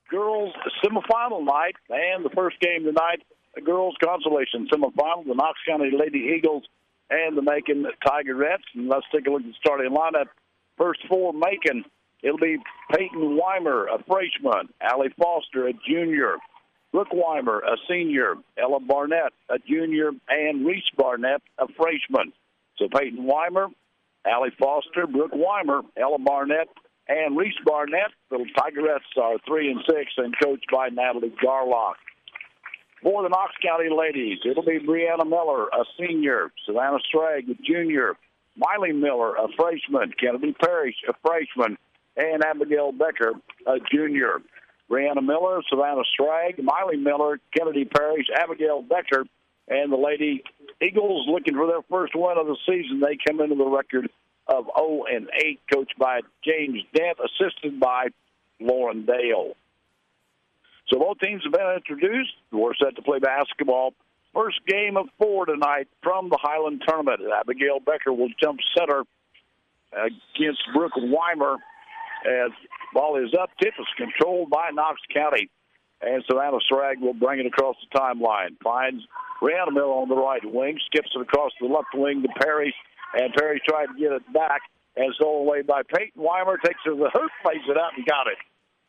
girls semifinal night, and the first game tonight, the girls consolation semifinal, the Knox County Lady Eagles and the Macon Tigerettes. And let's take a look at the starting lineup. First for Macon, it'll be Peyton Weimer, a freshman, Allie Foster, a junior, Brooke Weimer, a senior, Ella Barnett, a junior, and Reese Barnett, a freshman. So Peyton Weimer, Allie Foster, Brooke Weimer, Ella Barnett, and Reese Barnett. The Tigerettes are 3-6 and coached by Natalie Garlock. For the Knox County ladies, it'll be Brianna Miller, a senior, Savannah Stragg, a junior, Miley Miller, a freshman, Kennedy Parrish, a freshman, and Abigail Becker, a junior. Brianna Miller, Savannah Stragg, Miley Miller, Kennedy Parrish, Abigail Becker, and the Lady Eagles looking for their first win of the season. They come into the record of 0-8, coached by James Dent, assisted by Lauren Dale. So both teams have been introduced. We're set to play basketball. First game of 4 tonight from the Highland Tournament. Abigail Becker will jump center against Brooke Weimer as ball is up. Tip is controlled by Knox County. And Savannah Stragg will bring it across the timeline. Finds Brianna Miller on the right wing. Skips it across the left wing to Parrish. And Parrish tried to get it back. And stolen away by Peyton Weimer. Takes it to the hoop, plays it out, and got it.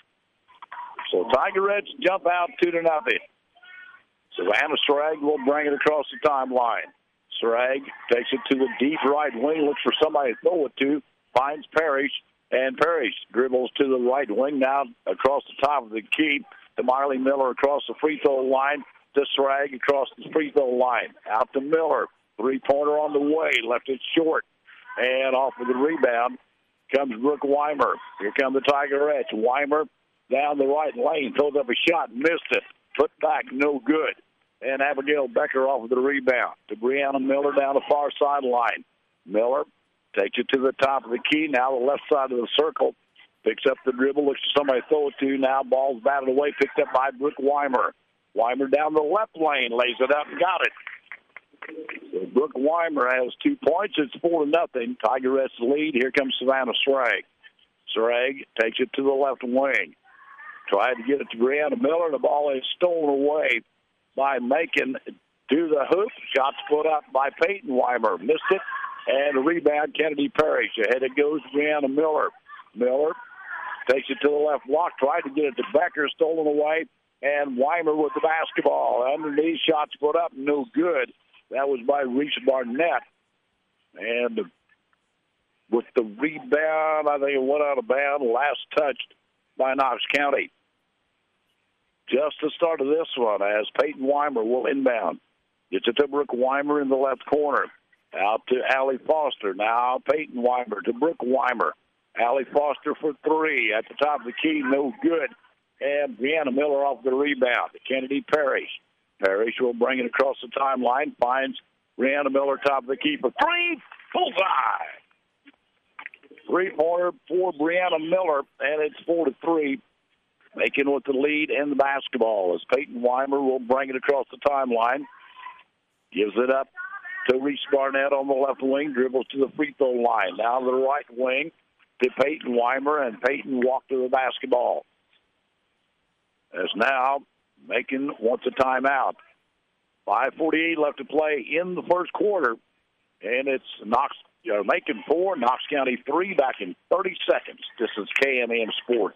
So Tigerettes jump out 2-0. Savannah Stragg will bring it across the timeline. Stragg takes it to the deep right wing, looks for somebody to throw it to, finds Parrish, and Parrish dribbles to the right wing, now across the top of the key to Miley Miller across the free throw line, to Stragg across the free throw line. Out to Miller, three-pointer on the way, left it short, and off of the rebound comes Brooke Weimer. Here come the Tigerettes. Weimer down the right lane, throws up a shot, missed it. Put back, no good. And Abigail Becker off of the rebound to Brianna Miller down the far sideline. Miller takes it to the top of the key, now the left side of the circle. Picks up the dribble, looks for somebody to throw it to. Now ball's batted away, picked up by Brooke Weimer. Weimer down the left lane, lays it up and got it. So Brooke Weimer has 2 points. It's 4-0. Tigerettes lead. Here comes Savannah Stragg. Stragg takes it to the left wing. Tried to get it to Brianna Miller. The ball is stolen away by Macon to the hoop. Shots put up by Peyton Weimer. Missed it. And a rebound, Kennedy Parrish. Ahead it goes to Brianna Miller. Miller takes it to the left block. Tried to get it to Becker. Stolen away. And Weimer with the basketball. Underneath, shots put up. No good. That was by Reese Barnett. And with the rebound, I think it went out of bounds. Last touched by Knox County. Just the start of this one as Peyton Weimer will inbound. Gets it to Brooke Weimer in the left corner. Out to Allie Foster. Now Peyton Weimer to Brooke Weimer. Allie Foster for three. At the top of the key, no good. And Brianna Miller off the rebound. Kennedy Parrish. Parrish will bring it across the timeline. Finds Brianna Miller top of the key for three. Bullseye. Three-pointer for Brianna Miller, and it's 4-3. Macon with the lead in the basketball as Peyton Weimer will bring it across the timeline. Gives it up to Reese Barnett on the left wing. Dribbles to the free throw line. Now to the right wing to Peyton Weimer, and Peyton walked to the basketball. As now Macon wants a timeout. 5:48 left to play in the first quarter, and it's Macon 4, Knox County 3, back in 30 seconds. This is KMM Sports.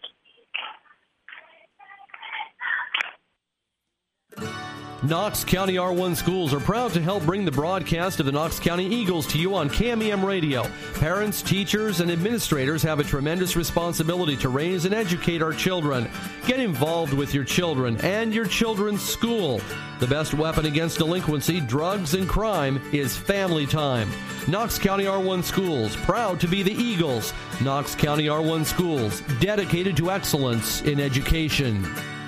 Knox County R1 schools are proud to help bring the broadcast of the Knox County Eagles to you on KMEM Radio. Parents, teachers, and administrators have a tremendous responsibility to raise and educate our children. Get involved with your children and your children's school. The best weapon against delinquency, drugs, and crime is family time. Knox County R1 schools, proud to be the Eagles. Knox County R1 schools, dedicated to excellence in education.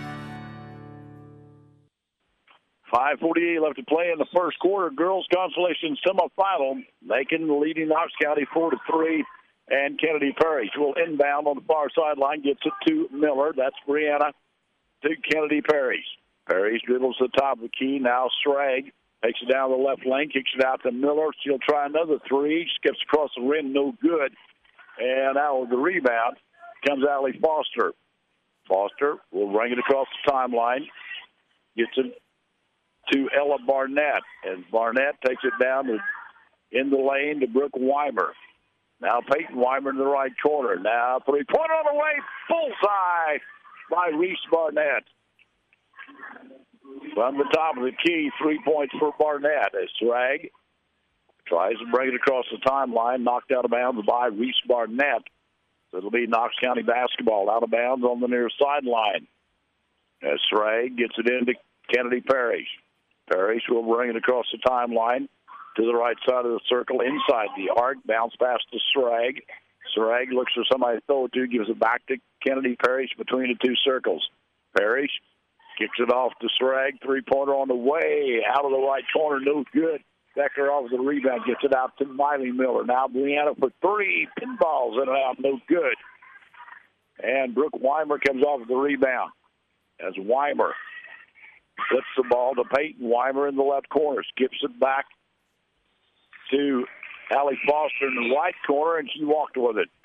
5:48 left to play in the first quarter. Girls consolation semifinal. Macon leading Knox County 4-3, and Kennedy Parrish will inbound on the far sideline. Gets it to Miller. That's Brianna to Kennedy Parrish. Parrish dribbles to the top of the key. Now Stragg takes it down the left lane, kicks it out to Miller. She'll try another three. Skips across the rim, no good. And out with the rebound comes Allie Foster. Foster will bring it across the timeline. Gets it to Ella Barnett. As Barnett takes it down in the lane to Brooke Weimer. Now Peyton Weimer in the right corner. Now three-pointer on the way. Bullseye by Reese Barnett. From the top of the key, 3 points for Barnett. As Srag tries to bring it across the timeline, knocked out of bounds by Reese Barnett. So it'll be Knox County basketball out of bounds on the near sideline. As Srag gets it into Kennedy Parrish. Parrish will bring it across the timeline to the right side of the circle, inside the arc, bounce pass to Srag. Srag looks for somebody to throw it to, gives it back to Kennedy Parrish between the two circles. Parrish kicks it off to Srag, three-pointer on the way, out of the right corner, no good. Becker off the rebound, gets it out to Miley Miller. Now Brianna for three, pinballs in and out, no good. And Brooke Weimer comes off the rebound as Weimer flips the ball to Peyton Weimer in the left corner, skips it back to Allie Foster in the right corner, and she walked with it.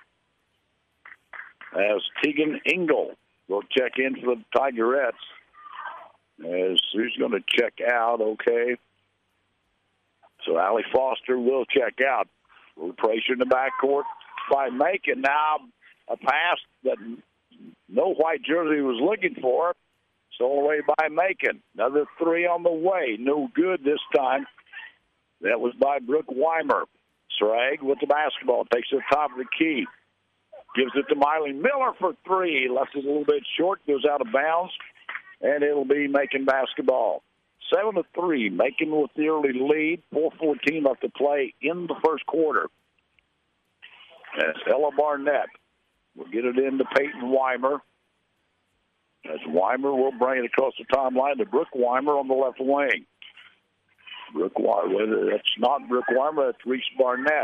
As Tegan Engel will check in for the Tigerettes. As who's going to check out, okay. So Allie Foster will check out. A little pressure in the backcourt by Macon. Now a pass that no white jersey was looking for. Stolen away by Macon. Another three on the way. No good this time. That was by Brooke Weimer. Srag with the basketball. Takes it to the top of the key. Gives it to Miley Miller for three. Left it a little bit short. Goes out of bounds. And it'll be Macon basketball. 7-3. Macon with the early lead. 4:14 left to play in the first quarter. As Ella Barnett will get it into Peyton Weimer. As Weimer will bring it across the timeline to Brooke Weimer on the left wing. Brooke Weimer, that's not Brooke Weimer, that's Reese Barnett.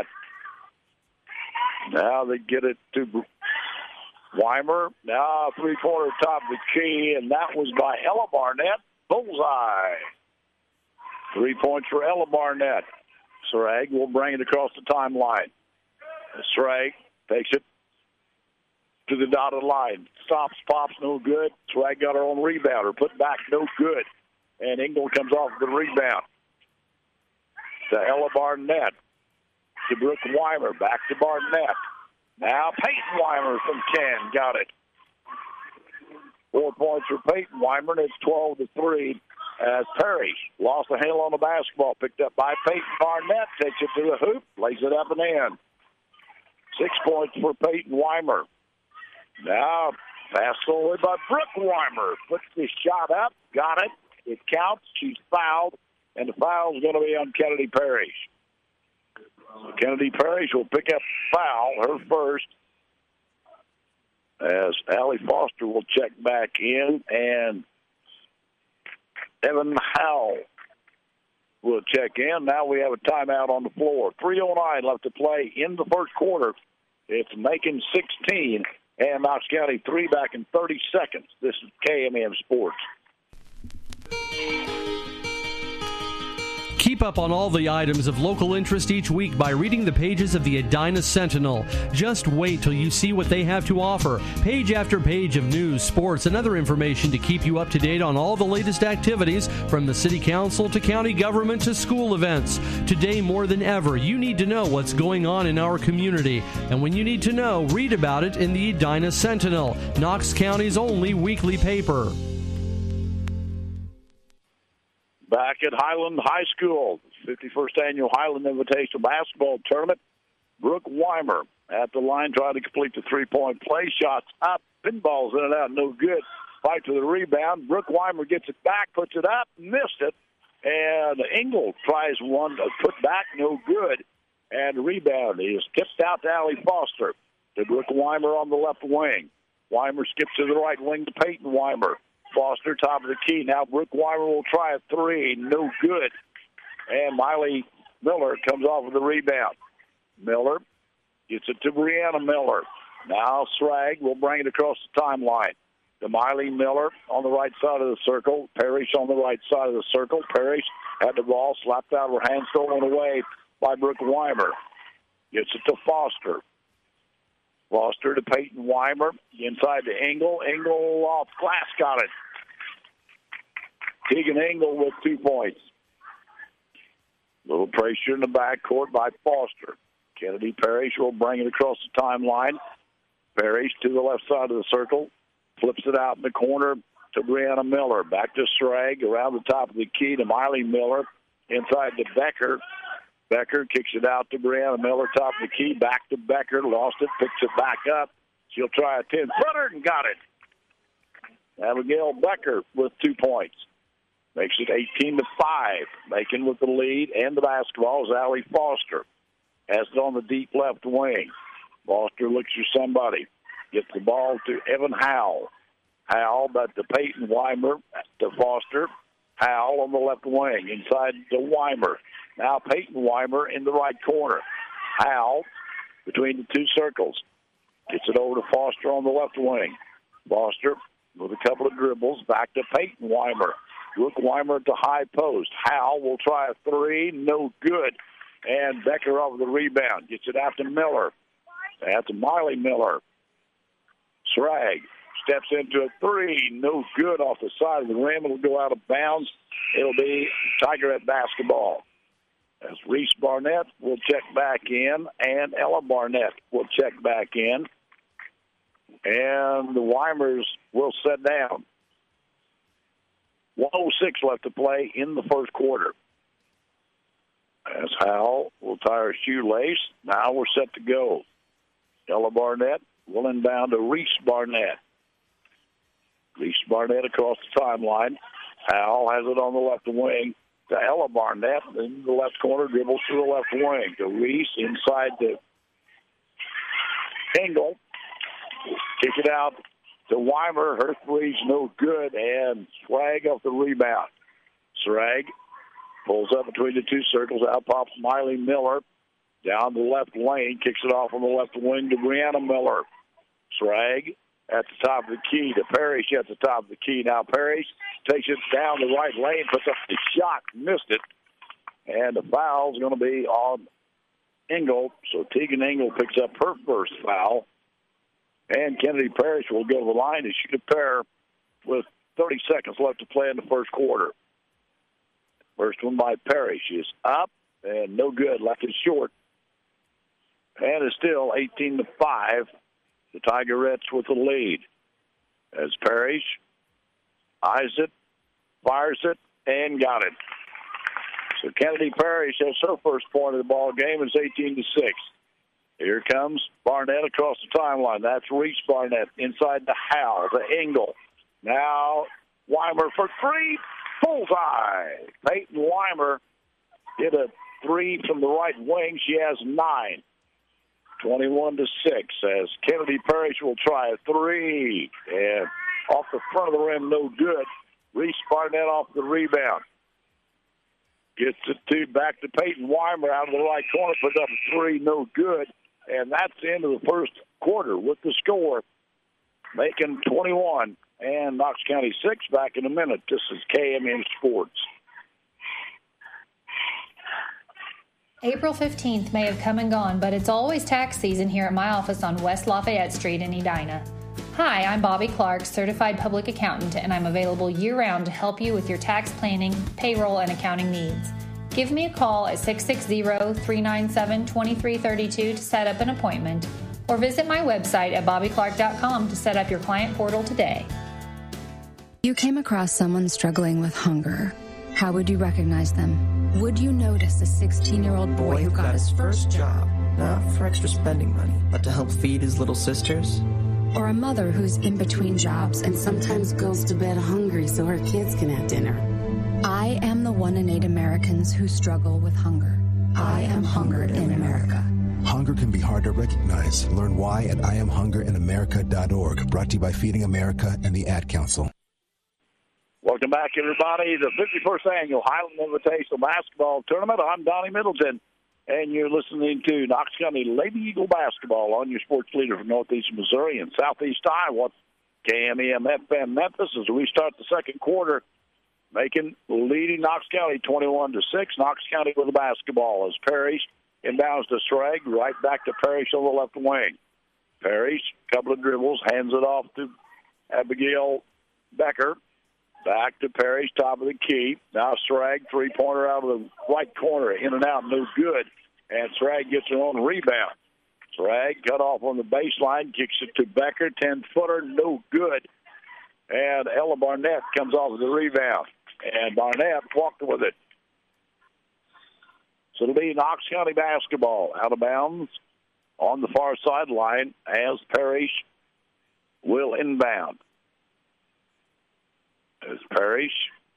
Now they get it to Weimer. Now three-pointer top of the key, and that was by Ella Barnett. Bullseye. 3 points for Ella Barnett. Srag will bring it across the timeline. Srag takes it to the dotted line. Stops, pops, no good. Srag got her own rebounder. Put back, no good. And Engel comes off the rebound. To Ella Barnett. To Brooke Weimer. Back to Barnett. Now Peyton Weimer from 10. Got it. 4 points for Peyton Weimer, and it's 12-3 as Parrish lost the handle on the basketball. Picked up by Peyton Barnett. Takes it to the hoop. Lays it up and in. 6 points for Peyton Weimer. Now passed away by Brooke Weimer. Puts the shot up. Got it. It counts. She's fouled. And the foul's going to be on Kennedy Parrish. So Kennedy Parrish will pick up foul, her first, as Allie Foster will check back in, and Evan Howell will check in. Now we have a timeout on the floor. 3:09 left to play in the first quarter. It's Macon 16 and Knox County 3 back in 30 seconds. This is KMM Sports. Keep up on all the items of local interest each week by reading the pages of the Edina Sentinel. Just wait till you see what they have to offer. Page after page of news, sports, and other information to keep you up to date on all the latest activities from the city council to county government to school events. Today, more than ever, you need to know what's going on in our community. And when you need to know, read about it in the Edina Sentinel, Knox County's only weekly paper. Back at Highland High School, 51st Annual Highland Invitational Basketball Tournament. Brooke Weimer at the line trying to complete the three-point play. Shots up, pinballs in and out, no good. Fight to the rebound. Brooke Weimer gets it back, puts it up, missed it. And Engel tries one to put back, no good. And the rebound is tipped out to Allie Foster. To Brooke Weimer on the left wing. Weimer skips to the right wing to Peyton Weimer. Foster, top of the key. Now Brooke Weimer will try a three. No good. And Miley Miller comes off with the rebound. Miller gets it to Brianna Miller. Now Srag will bring it across the timeline. To Miley Miller on the right side of the circle. Parrish on the right side of the circle. Parrish had the ball slapped out of her hand, stolen away by Brooke Weimer. Gets it to Foster. Foster to Peyton Weimer. Inside to Engel. Engel off glass, got it. Tegan Engel with 2 points. Little pressure in the backcourt by Foster. Kennedy Parrish will bring it across the timeline. Parrish to the left side of the circle. Flips it out in the corner to Brianna Miller. Back to Schrag around the top of the key to Miley Miller. Inside to Becker. Becker kicks it out to Brianna Miller, top of the key. Back to Becker. Lost it. Picks it back up. She'll try a 10-footer and got it. Abigail Becker with 2 points. Makes it 18-5. Macon with the lead and the basketball is Allie Foster. Has it on the deep left wing. Foster looks for somebody. Gets the ball to Evan Howell. Howell back to Peyton Weimer to Foster. Howell on the left wing. Inside to Weimer. Now Peyton Weimer in the right corner. Howell between the 2 circles. Gets it over to Foster on the left wing. Foster with a couple of dribbles. Back to Peyton Weimer. Brooke Weimer to high post. Howell will try a 3. No good. And Becker over the rebound. Gets it out to Miller. That's Miley Miller. Schrag steps into a 3. No good off the side of the rim. It'll go out of bounds. It'll be Tigerette basketball. As Reese Barnett will check back in, and Ella Barnett will check back in. And the Weimers will set down. 1:06 left to play in the first quarter. As Howell will tie her shoelace. Now we're set to go. Ella Barnett will inbound to Reese Barnett. Reese Barnett across the timeline. Howell has it on the left wing to Ella Barnett. In the left corner, dribbles to the left wing to Reese. Inside to Engel. Kick it out to Weimer. Her 3's no good. And Schrag off the rebound. Schrag pulls up between the 2 circles. Out pops Miley Miller. Down the left lane. Kicks it off on the left wing to Brianna Miller. Schrag at the top of the key to Parrish at the top of the key. Now Parrish takes it down the right lane, puts up the shot, missed it. And the foul's going to be on Engel. So Tegan Engel picks up her first foul. And Kennedy Parrish will go to the line to shoot a pair with 30 seconds left to play in the first quarter. First one by Parrish is up and no good, left it short. And it's still 18-5. The Tigerettes with the lead. As Parrish eyes it, fires it, and got it. So Kennedy Parrish has her first point of the ball game. It's 18-6. Here comes Barnett across the timeline. That's Reese Barnett inside the Howell to Engel. Now Weimer for 3. Bullseye. Peyton Weimer hit a 3 from the right wing. She has 9. 21-6 as Kennedy Parrish will try a 3. And off the front of the rim, no good. Reese Barnett off the rebound. Gets it back to Peyton Weimer out of the right corner, puts up a 3, no good. And that's the end of the first quarter with the score. Macon 21 and Knox County 6. Back in a minute. This is KMM Sports. April 15th may have come and gone, but it's always tax season here at my office on West Lafayette Street in Edina. Hi, I'm Bobby Clark, Certified Public Accountant, and I'm available year-round to help you with your tax planning, payroll, and accounting needs. Give me a call at 660-397-2332 to set up an appointment, or visit my website at bobbyclark.com to set up your client portal today. You came across someone struggling with hunger. How would you recognize them? Would you notice a 16-year-old boy who got his first job? Not for extra spending money, but to help feed his little sisters? Or a mother who's in between jobs and sometimes goes to bed hungry so her kids can have dinner? I am the 1 in 8 Americans who struggle with hunger. I am Hunger in America. Hunger can be hard to recognize. Learn why at IamHungerInAmerica.org. Brought to you by Feeding America and the Ad Council. Welcome back, everybody. The 51st Annual Highland Invitational Basketball Tournament. I'm Donnie Middleton, and you're listening to Knox County Lady Eagle Basketball on your sports leader from Northeast Missouri and Southeast Iowa. KMEM FM Memphis as we start the second quarter. Macon leading Knox County 21-6. Knox County with the basketball as Parrish inbounds to Schrag. Right back to Parrish on the left wing. Parrish, couple of dribbles, hands it off to Abigail Becker. Back to Parrish, top of the key. Now Srag, three-pointer out of the right corner, in and out, no good. And Srag gets her own rebound. Srag cut off on the baseline, kicks it to Becker, 10-footer, no good. And Ella Barnett comes off with the rebound. And Barnett walked with it. So it'll be Knox County basketball out of bounds on the far sideline as Parrish will inbound. As Parrish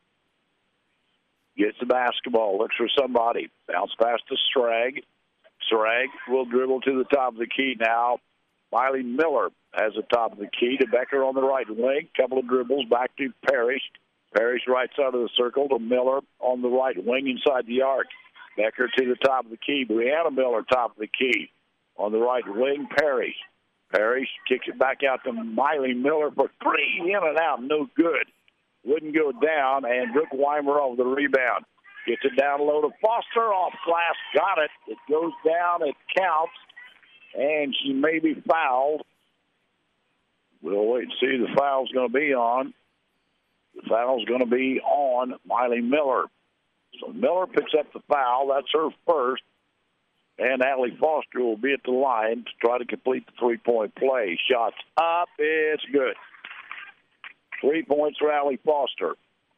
gets the basketball, looks for somebody. Bounce pass to Srag. Srag will dribble to the top of the key now. Miley Miller has the top of the key to Becker on the right wing. Couple of dribbles back to Parrish. Parrish right side of the circle to Miller on the right wing inside the arc. Becker to the top of the key. Brianna Miller top of the key. On the right wing, Parrish. Parrish kicks it back out to Miley Miller for three. In and out, no good. Wouldn't go down, and Brooke Weimer over the rebound. Gets it down low to Foster. Off glass, got it. It goes down, it counts, and she may be fouled. We'll wait and see. The foul's going to be on. The foul's going to be on Miley Miller. So Miller picks up the foul. That's her first. And Allie Foster will be at the line to try to complete the three-point play. Shots up. It's good. 3 points for Allie Foster.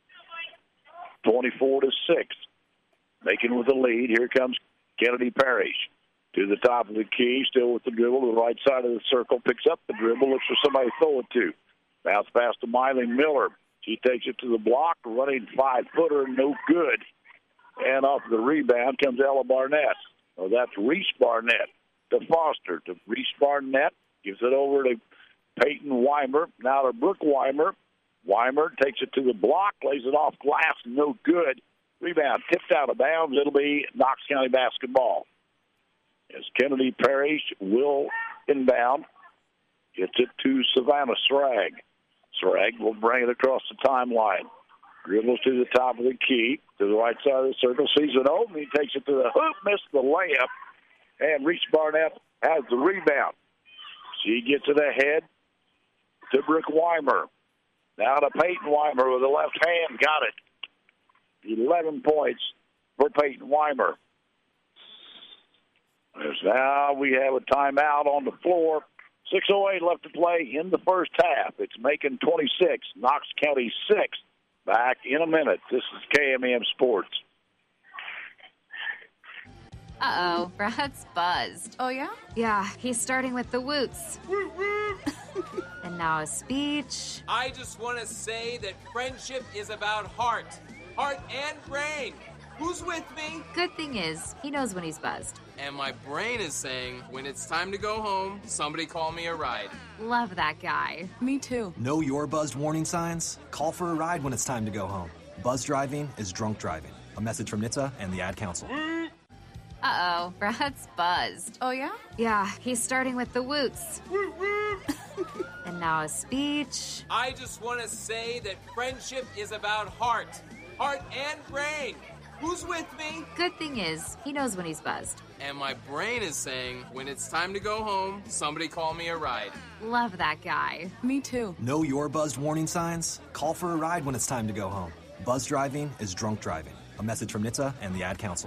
24-6. Making with the lead. Here comes Kennedy Parrish. To the top of the key, still with the dribble to the right side of the circle. Picks up the dribble, looks for somebody to throw it to. Bounce pass to Miley Miller. She takes it to the block, running 5-footer, no good. And off the rebound comes Ella Barnett. Oh, that's Reese Barnett to Foster. To Reese Barnett, gives it over to Peyton Weimer. Now to Brooke Weimer. Weimer takes it to the block, lays it off glass, no good. Rebound tipped out of bounds. It'll be Knox County basketball. As Kennedy Parrish will inbound. Gets it to Savannah Srag. Srag will bring it across the timeline. Dribbles to the top of the key, to the right side of the circle, sees it open, he takes it to the hoop, missed the layup, and Reese Barnett has the rebound. She gets it ahead to Brooke Weimer. Now to Peyton Weimer with the left hand, got it. 11 points for Peyton Weimer. As now we have a timeout on the floor. 6:08 left to play in the first half. It's Macon 26, Knox County 6. Back in a minute. This is KMEM Sports. Uh-oh, Brad's buzzed. Oh, yeah? Yeah, he's starting with the woots. And now a speech. I just want to say that friendship is about heart and brain. Who's with me? Good thing is, he knows when he's buzzed. And my brain is saying, when it's time to go home, somebody call me a ride. Love that guy. Me too. Know your buzzed warning signs? Call for a ride when it's time to go home. Buzz driving is drunk driving. A message from NHTSA and the Ad Council. Uh-oh, Brad's buzzed. Oh, yeah? Yeah, he's starting with the woots. And now a speech. I just want to say that friendship is about heart and brain. Who's with me? Good thing is, he knows when he's buzzed. And my brain is saying, when it's time to go home, somebody call me a ride. Love that guy. Me too. Know your buzzed warning signs? Call for a ride when it's time to go home. Buzz driving is drunk driving. A message from NHTSA and the Ad Council.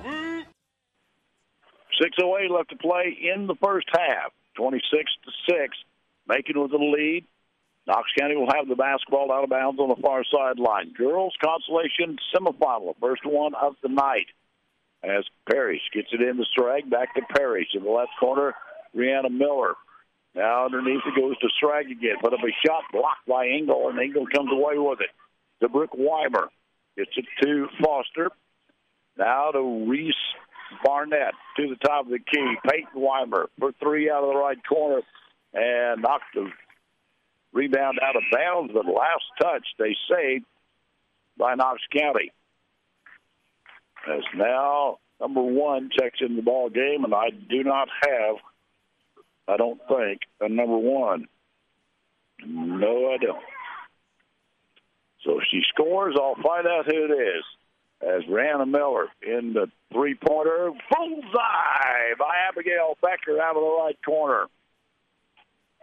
6:08 left to play in the first half. 26-6. Macon with the lead. Knox County will have the basketball out of bounds on the far sideline. Girls consolation semifinal, first one of the night. As Parrish gets it in the Srag, back to Parrish in the left corner. Brianna Miller. Now underneath it goes to Srag again. Put up a shot blocked by Engel, and Engel comes away with it. To Brooke Weimer. Gets it to Foster. Now to Reese Barnett to the top of the key. Peyton Weimer for three out of the right corner. And knocked the rebound out of bounds, but last touch they saved by Knox County. As now number one checks in the ball game, and I do not have, I don't think, a number one. No, I don't. So if she scores, I'll find out who it is. As Brianna Miller in the three-pointer, bullseye by Abigail Becker out of the right corner.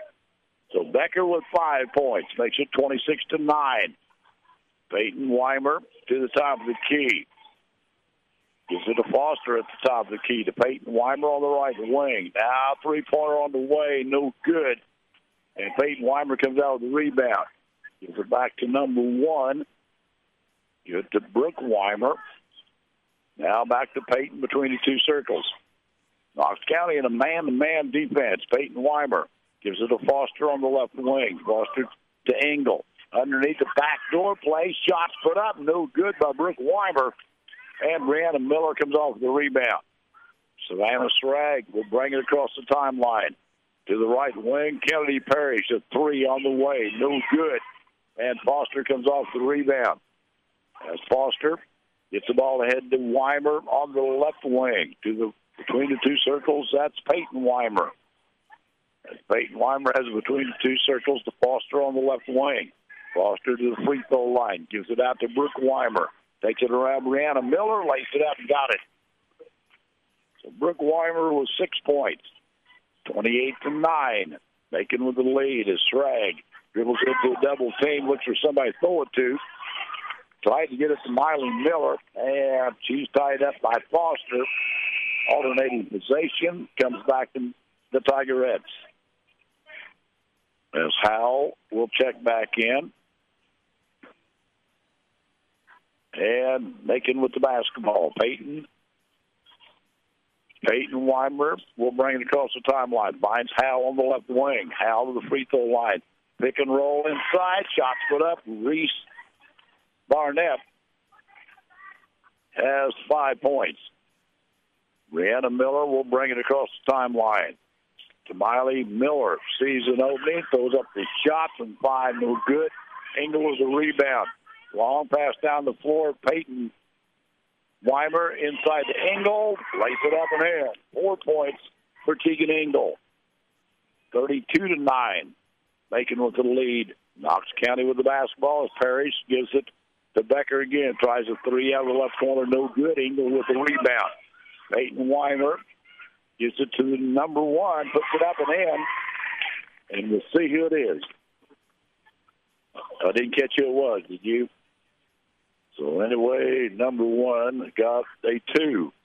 So Becker with 5 points makes it 26-9. Peyton Weimer to the top of the key. Gives it to Foster at the top of the key to Peyton Weimer on the right wing. Now three-pointer on the way, no good. And Peyton Weimer comes out with the rebound. Gives it back to number 1. Give it to Brooke Weimer. Now back to Peyton between the two circles. Knox County in a man-to-man defense. Peyton Weimer gives it to Foster on the left wing. Foster to Engel. Underneath the backdoor play. Shots put up. No good by Brooke Weimer. And Brianna Miller comes off the rebound. Savannah Srag will bring it across the timeline. To the right wing, Kennedy Parrish, a 3 on the way. No good. And Foster comes off the rebound. As Foster gets the ball ahead to Weimer on the left wing. Between the two circles, that's Peyton Weimer. As Peyton Weimer has it between the two circles to Foster on the left wing. Foster to the free throw line. Gives it out to Brooke Weimer. Takes it around Brianna Miller. Lays it out and got it. So Brooke Weimer with 6 points. 28-9. Making with the lead is Srag. Dribbles into a double team. Looks for somebody to throw it to. Tried to get it to Miley Miller. And she's tied up by Foster. Alternating possession. Comes back to the Tigerettes. As Howell will check back in. And making with the basketball. Peyton Weimer will bring it across the timeline. Finds Howell on the left wing. Howell to the free throw line. Pick and roll inside. Shots put up. Reese Barnett has 5 points. Brianna Miller will bring it across the timeline. To Miley Miller. Sees an opening. Throws up the shots and 5. No good. Engel with a rebound. Long pass down the floor. Peyton Weimer inside to Engel. Lays it up and in. 4 points for Keegan Engel. 32-9. Making with the lead. Knox County with the basketball as Parrish gives it to Becker again. Tries a 3 out of the left corner. No good. Engel with the rebound. Peyton Weimer gives it to the number 1. Puts it up and in. And we'll see who it is. I didn't catch who it was. Did you? So anyway, number 1 got a 2.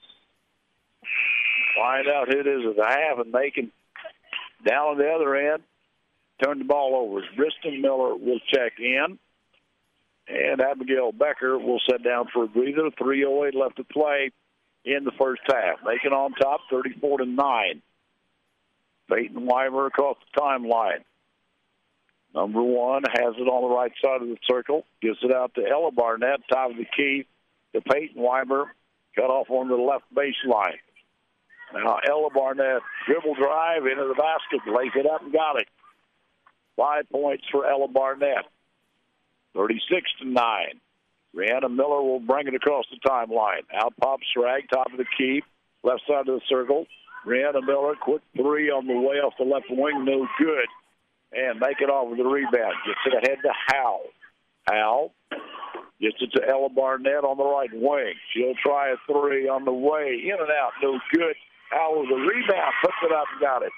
Find out who it is at the half, and they can, down on the other end, turn the ball over. Briston Miller will check in, and Abigail Becker will sit down for a breather. 3:08 left to play in the first half. Macon on top, 34-9. Peyton Weimer across the timeline. Number 1 has it on the right side of the circle. Gives it out to Ella Barnett, top of the key to Peyton Weimer. Cut off on the left baseline. Now Ella Barnett, dribble drive into the basket. Lays it up and got it. 5 points for Ella Barnett. 36-9. Brianna Miller will bring it across the timeline. Out pops Srag, top of the key. Left side of the circle. Brianna Miller, quick 3 on the way off the left wing. No good. And make it off with the rebound. Gets it ahead to Howell. Howell gets it to Ella Barnett on the right wing. She'll try a 3 on the way. In and out. No good. Howell with the rebound. Puts it up and got it.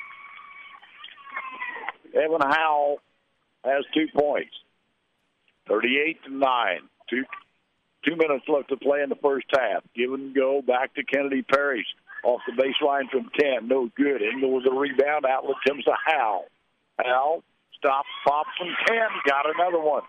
Evan Howell has 2 points. 38-9. 2 minutes left to play in the first half. Give and go back to Kennedy Parrish. Off the baseline from 10. No good. Engel with the rebound. Outlet comes to Howell. Howell stops, pops from 10. Got another one.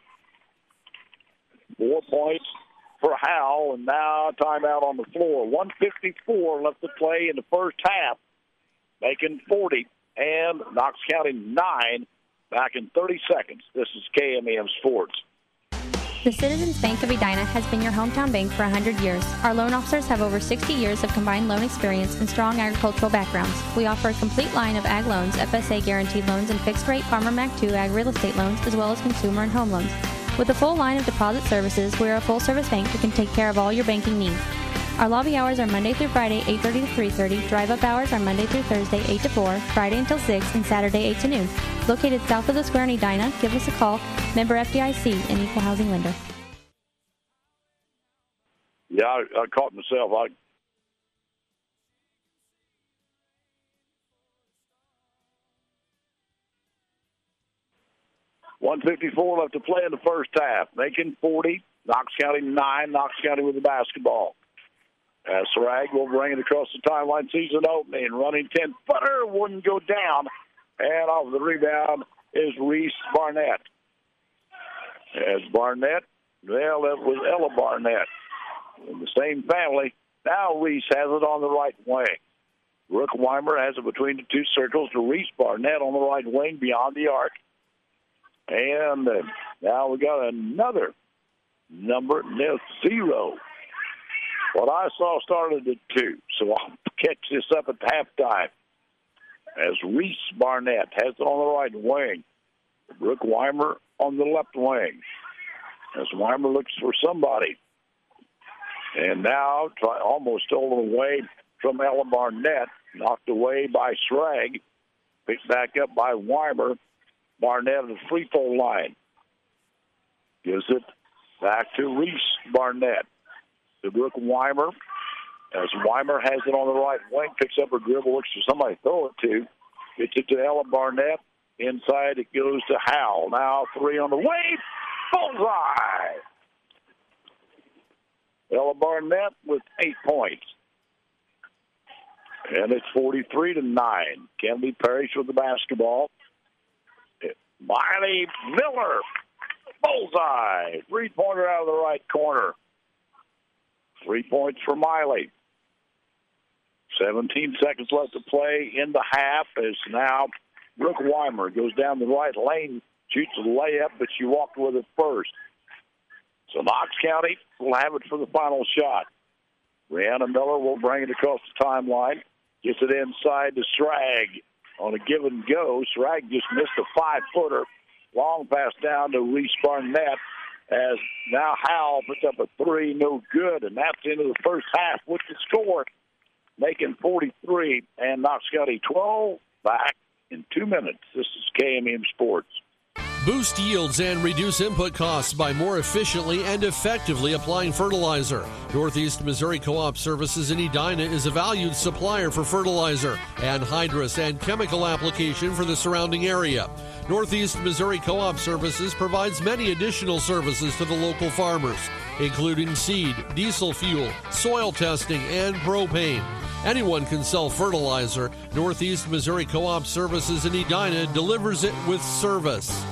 4 points for Howell, and now a timeout on the floor. 1:54 left to play in the first half. Macon 40 and Knox County 9. Back in 30 seconds. This is KMEM Sports. The Citizens Bank of Edina has been your hometown bank for 100 years. Our loan officers have over 60 years of combined loan experience and strong agricultural backgrounds. We offer a complete line of ag loans, FSA guaranteed loans, and fixed-rate Farmer Mac 2 ag real estate loans, as well as consumer and home loans. With a full line of deposit services, we are a full-service bank that can take care of all your banking needs. Our lobby hours are Monday through Friday, 8:30 to 3:30. Drive-up hours are Monday through Thursday, 8 to 4, Friday until 6, and Saturday, 8 to noon. Located south of the square in Edina, give us a call. Member FDIC, an equal housing lender. Yeah, I caught myself. 1:54 left to play in the first half. Macon 40, Knox County 9. Knox County with the basketball. As Srag will bring it across the timeline, sees an opening, running 10-footer, wouldn't go down. And off the rebound is Reese Barnett. As Barnett, well, that was Ella Barnett. In the same family, now Reese has it on the right wing. Brooke Weimer has it between the two circles to Reese Barnett on the right wing beyond the arc. And now we got another number, 0. What I saw started at 2, so I'll catch this up at halftime. As Reese Barnett has it on the right wing. Brooke Weimer on the left wing. As Weimer looks for somebody. And now almost stolen away from Ella Barnett. Knocked away by Srag. Picked back up by Weimer. Barnett at the free throw line. Gives it back to Reese Barnett. To Brooke Weimer. As Weimer has it on the right wing, picks up her dribble, looks for somebody to throw it to. Gets it to Ella Barnett. Inside it goes to Howell. Now 3 on the way. Bullseye! Ella Barnett with 8 points. And it's 43-9. Kennedy Parrish with the basketball. Miley Miller. Bullseye! 3-pointer out of the right corner. 3 points for Miley. 17 seconds left to play in the half as now Brooke Weimer goes down the right lane, shoots a layup, but she walked with it first. So Knox County will have it for the final shot. Brianna Miller will bring it across the timeline. Gets it inside to Srag on a give and go. Srag just missed a 5-footer. Long pass down to Reese Barnett. As now Howell puts up a 3, no good, and that's into the first half with the score, making 43 and Knox County 12 back in 2 minutes. This is KMM Sports. Boost yields and reduce input costs by more efficiently and effectively applying fertilizer. Northeast Missouri Co-op Services in Edina is a valued supplier for fertilizer, anhydrous, and chemical application for the surrounding area. Northeast Missouri Co-op Services provides many additional services to the local farmers, including seed, diesel fuel, soil testing, and propane. Anyone can sell fertilizer. Northeast Missouri Co-op Services in Edina delivers it with service.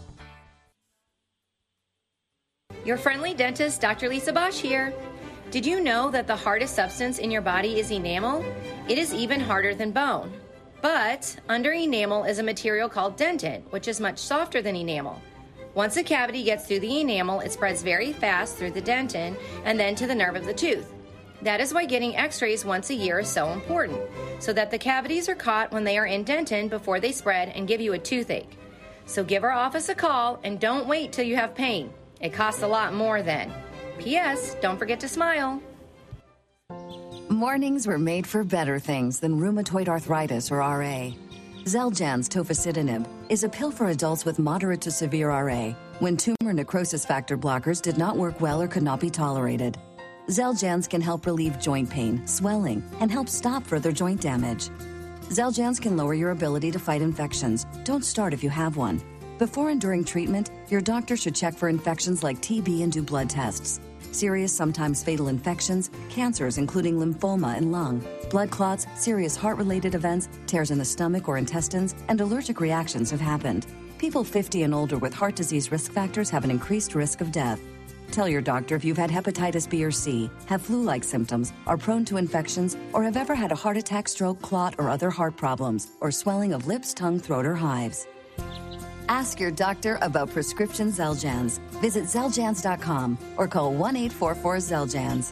Your friendly dentist, Dr. Lisa Bosch here. Did you know that the hardest substance in your body is enamel? It is even harder than bone. But under enamel is a material called dentin, which is much softer than enamel. Once a cavity gets through the enamel, it spreads very fast through the dentin and then to the nerve of the tooth. That is why getting x-rays once a year is so important, so that the cavities are caught when they are in dentin before they spread and give you a toothache. So give our office a call and don't wait till you have pain. It costs a lot more then. P.S. Don't forget to smile. Mornings were made for better things than rheumatoid arthritis or RA. Xeljanz tofacitinib is a pill for adults with moderate to severe RA when tumor necrosis factor blockers did not work well or could not be tolerated. Xeljanz can help relieve joint pain, swelling, and help stop further joint damage. Xeljanz can lower your ability to fight infections. Don't start if you have one. Before and during treatment, your doctor should check for infections like TB and do blood tests. Serious, sometimes fatal infections, cancers including lymphoma and lung, blood clots, serious heart-related events, tears in the stomach or intestines, and allergic reactions have happened. People 50 and older with heart disease risk factors have an increased risk of death. Tell your doctor if you've had hepatitis B or C, have flu-like symptoms, are prone to infections, or have ever had a heart attack, stroke, clot, or other heart problems, or swelling of lips, tongue, throat, or hives. Ask your doctor about prescription Xeljanz. Visit Xeljanz.com or call 1-844-XELJANZ.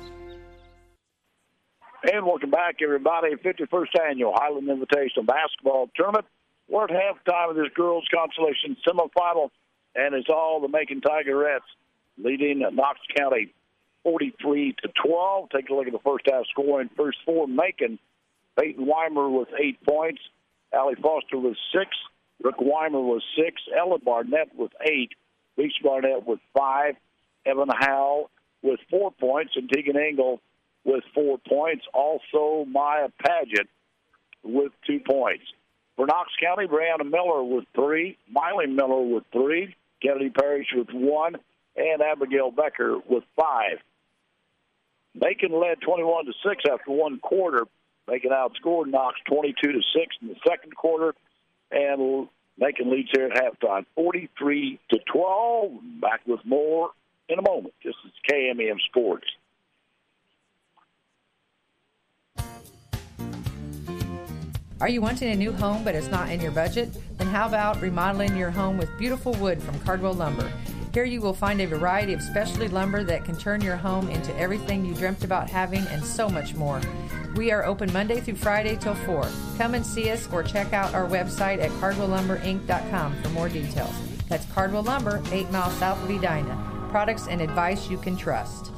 And welcome back, everybody. 51st Annual Highland Invitational Basketball Tournament. We're at halftime of this girls' consolation semifinal, and it's all the Macon Tigerettes leading Knox County 43-12. Take a look at the first half scoring. First for Macon, Peyton Weimer with 8 points. Allie Foster with 6. Brooke Weimer with 6. Ella Barnett with 8. Reese Barnett with 5. Evan Howell with 4 points. And Tegan Engel with 4 points. Also Maya Paget with 2 points. For Knox County, Brianna Miller with 3. Miley Miller with 3. Kennedy Parrish with 1, and Abigail Becker with 5. Macon led 21-6 after one quarter. Macon outscored Knox 22-6 in the second quarter, and Macon leads here at halftime, 43-12. Back with more in a moment. This is KMEM Sports. Are you wanting a new home but it's not in your budget? Then how about remodeling your home with beautiful wood from Cardwell Lumber? Here you will find a variety of specialty lumber that can turn your home into everything you dreamt about having and so much more. We are open Monday through Friday till 4. Come and see us or check out our website at cardwelllumberinc.com for more details. That's Cardwell Lumber, 8 miles south of Edina. Products and advice you can trust.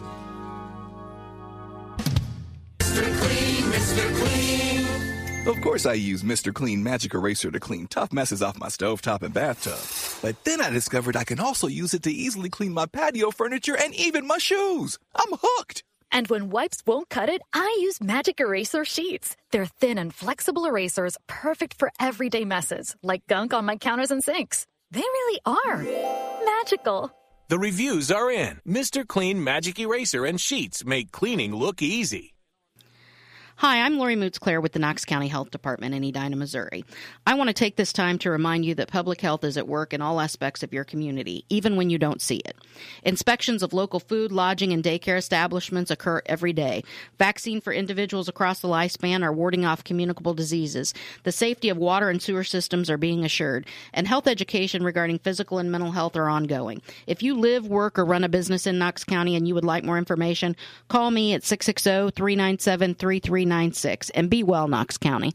Mr. Clean, Mr. Clean. Of course I use Mr. Clean Magic Eraser to clean tough messes off my stovetop and bathtub. But then I discovered I can also use it to easily clean my patio furniture and even my shoes. I'm hooked. And when wipes won't cut it, I use Magic Eraser Sheets. They're thin and flexible erasers, perfect for everyday messes, like gunk on my counters and sinks. They really are magical. The reviews are in. Mr. Clean Magic Eraser and Sheets make cleaning look easy. Hi, I'm Lori Moots-Clare with the Knox County Health Department in Edina, Missouri. I want to take this time to remind you that public health is at work in all aspects of your community, even when you don't see it. Inspections of local food, lodging, and daycare establishments occur every day. Vaccine for individuals across the lifespan are warding off communicable diseases. The safety of water and sewer systems are being assured. And health education regarding physical and mental health are ongoing. If you live, work, or run a business in Knox County and you would like more information, call me at 660-397-3396 and be well, Knox County.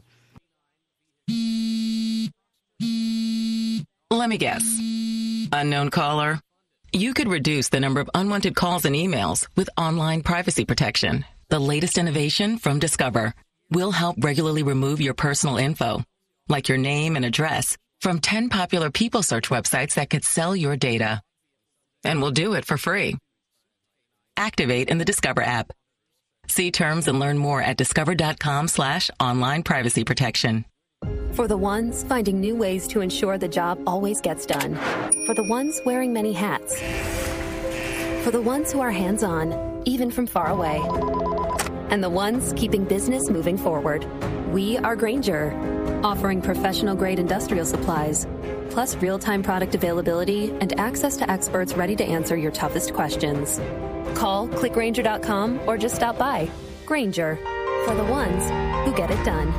Let me guess. Unknown caller? You could reduce the number of unwanted calls and emails with online privacy protection. The latest innovation from Discover will help regularly remove your personal info, like your name and address, from 10 popular people search websites that could sell your data. And we'll do it for free. Activate in the Discover app. See terms and learn more at discover.com/online privacy protection. For the ones finding new ways to ensure the job always gets done. For the ones wearing many hats. For the ones who are hands-on, even from far away. And the ones keeping business moving forward. We are Grainger, offering professional-grade industrial supplies, plus real-time product availability and access to experts ready to answer your toughest questions. Call, click Grainger.com, or just stop by. Grainger, for the ones who get it done.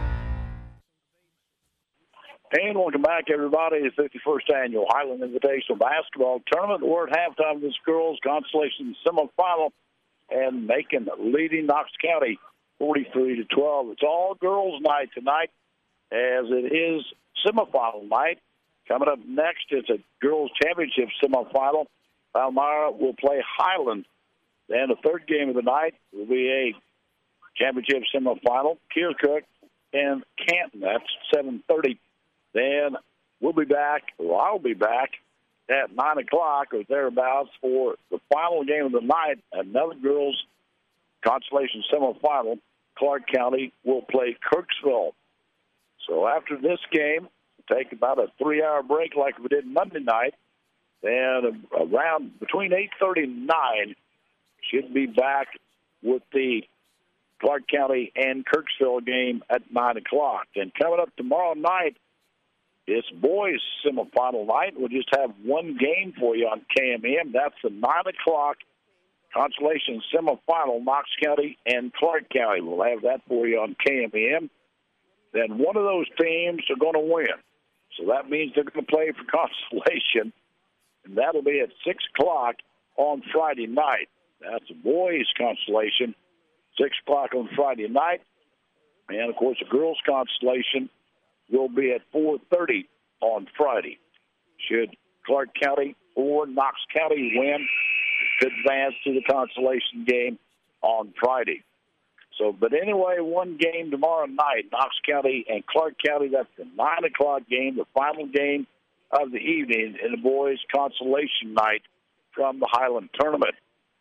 And welcome back, everybody, to the 51st Annual Highland Invitational Basketball Tournament. We're at halftime of this girls' consolation semifinal, and Macon leading Knox County 43-12. It's all girls' night tonight, as it is semifinal night. Coming up next, it's a girls' championship semifinal. Palmyra will play Highland. Then the third game of the night will be a championship semifinal. Keokuk and Canton. That's 7:30. Then we'll be back, or I'll be back, at 9 o'clock or thereabouts for the final game of the night, another girls' consolation semifinal. Clark County will play Kirksville. So after this game, we'll take about a 3-hour break like we did Monday night. Then around between 8:30 and 9, should be back with the Clark County and Kirksville game at 9 o'clock. And coming up tomorrow night, it's boys semifinal night. We'll just have one game for you on KMM. That's the 9 o'clock consolation semifinal, Knox County and Clark County. We'll have that for you on KMM. Then one of those teams are going to win. So that means they're going to play for consolation. And that'll be at 6 o'clock on Friday night. That's the boys' consolation, 6 o'clock on Friday night. And, of course, the girls' consolation will be at 4:30 on Friday. Should Clark County or Knox County win, could advance to the consolation game on Friday. So, but anyway, one game tomorrow night, Knox County and Clark County. That's the 9 o'clock game, the final game of the evening in the boys' consolation night from the Highland Tournament.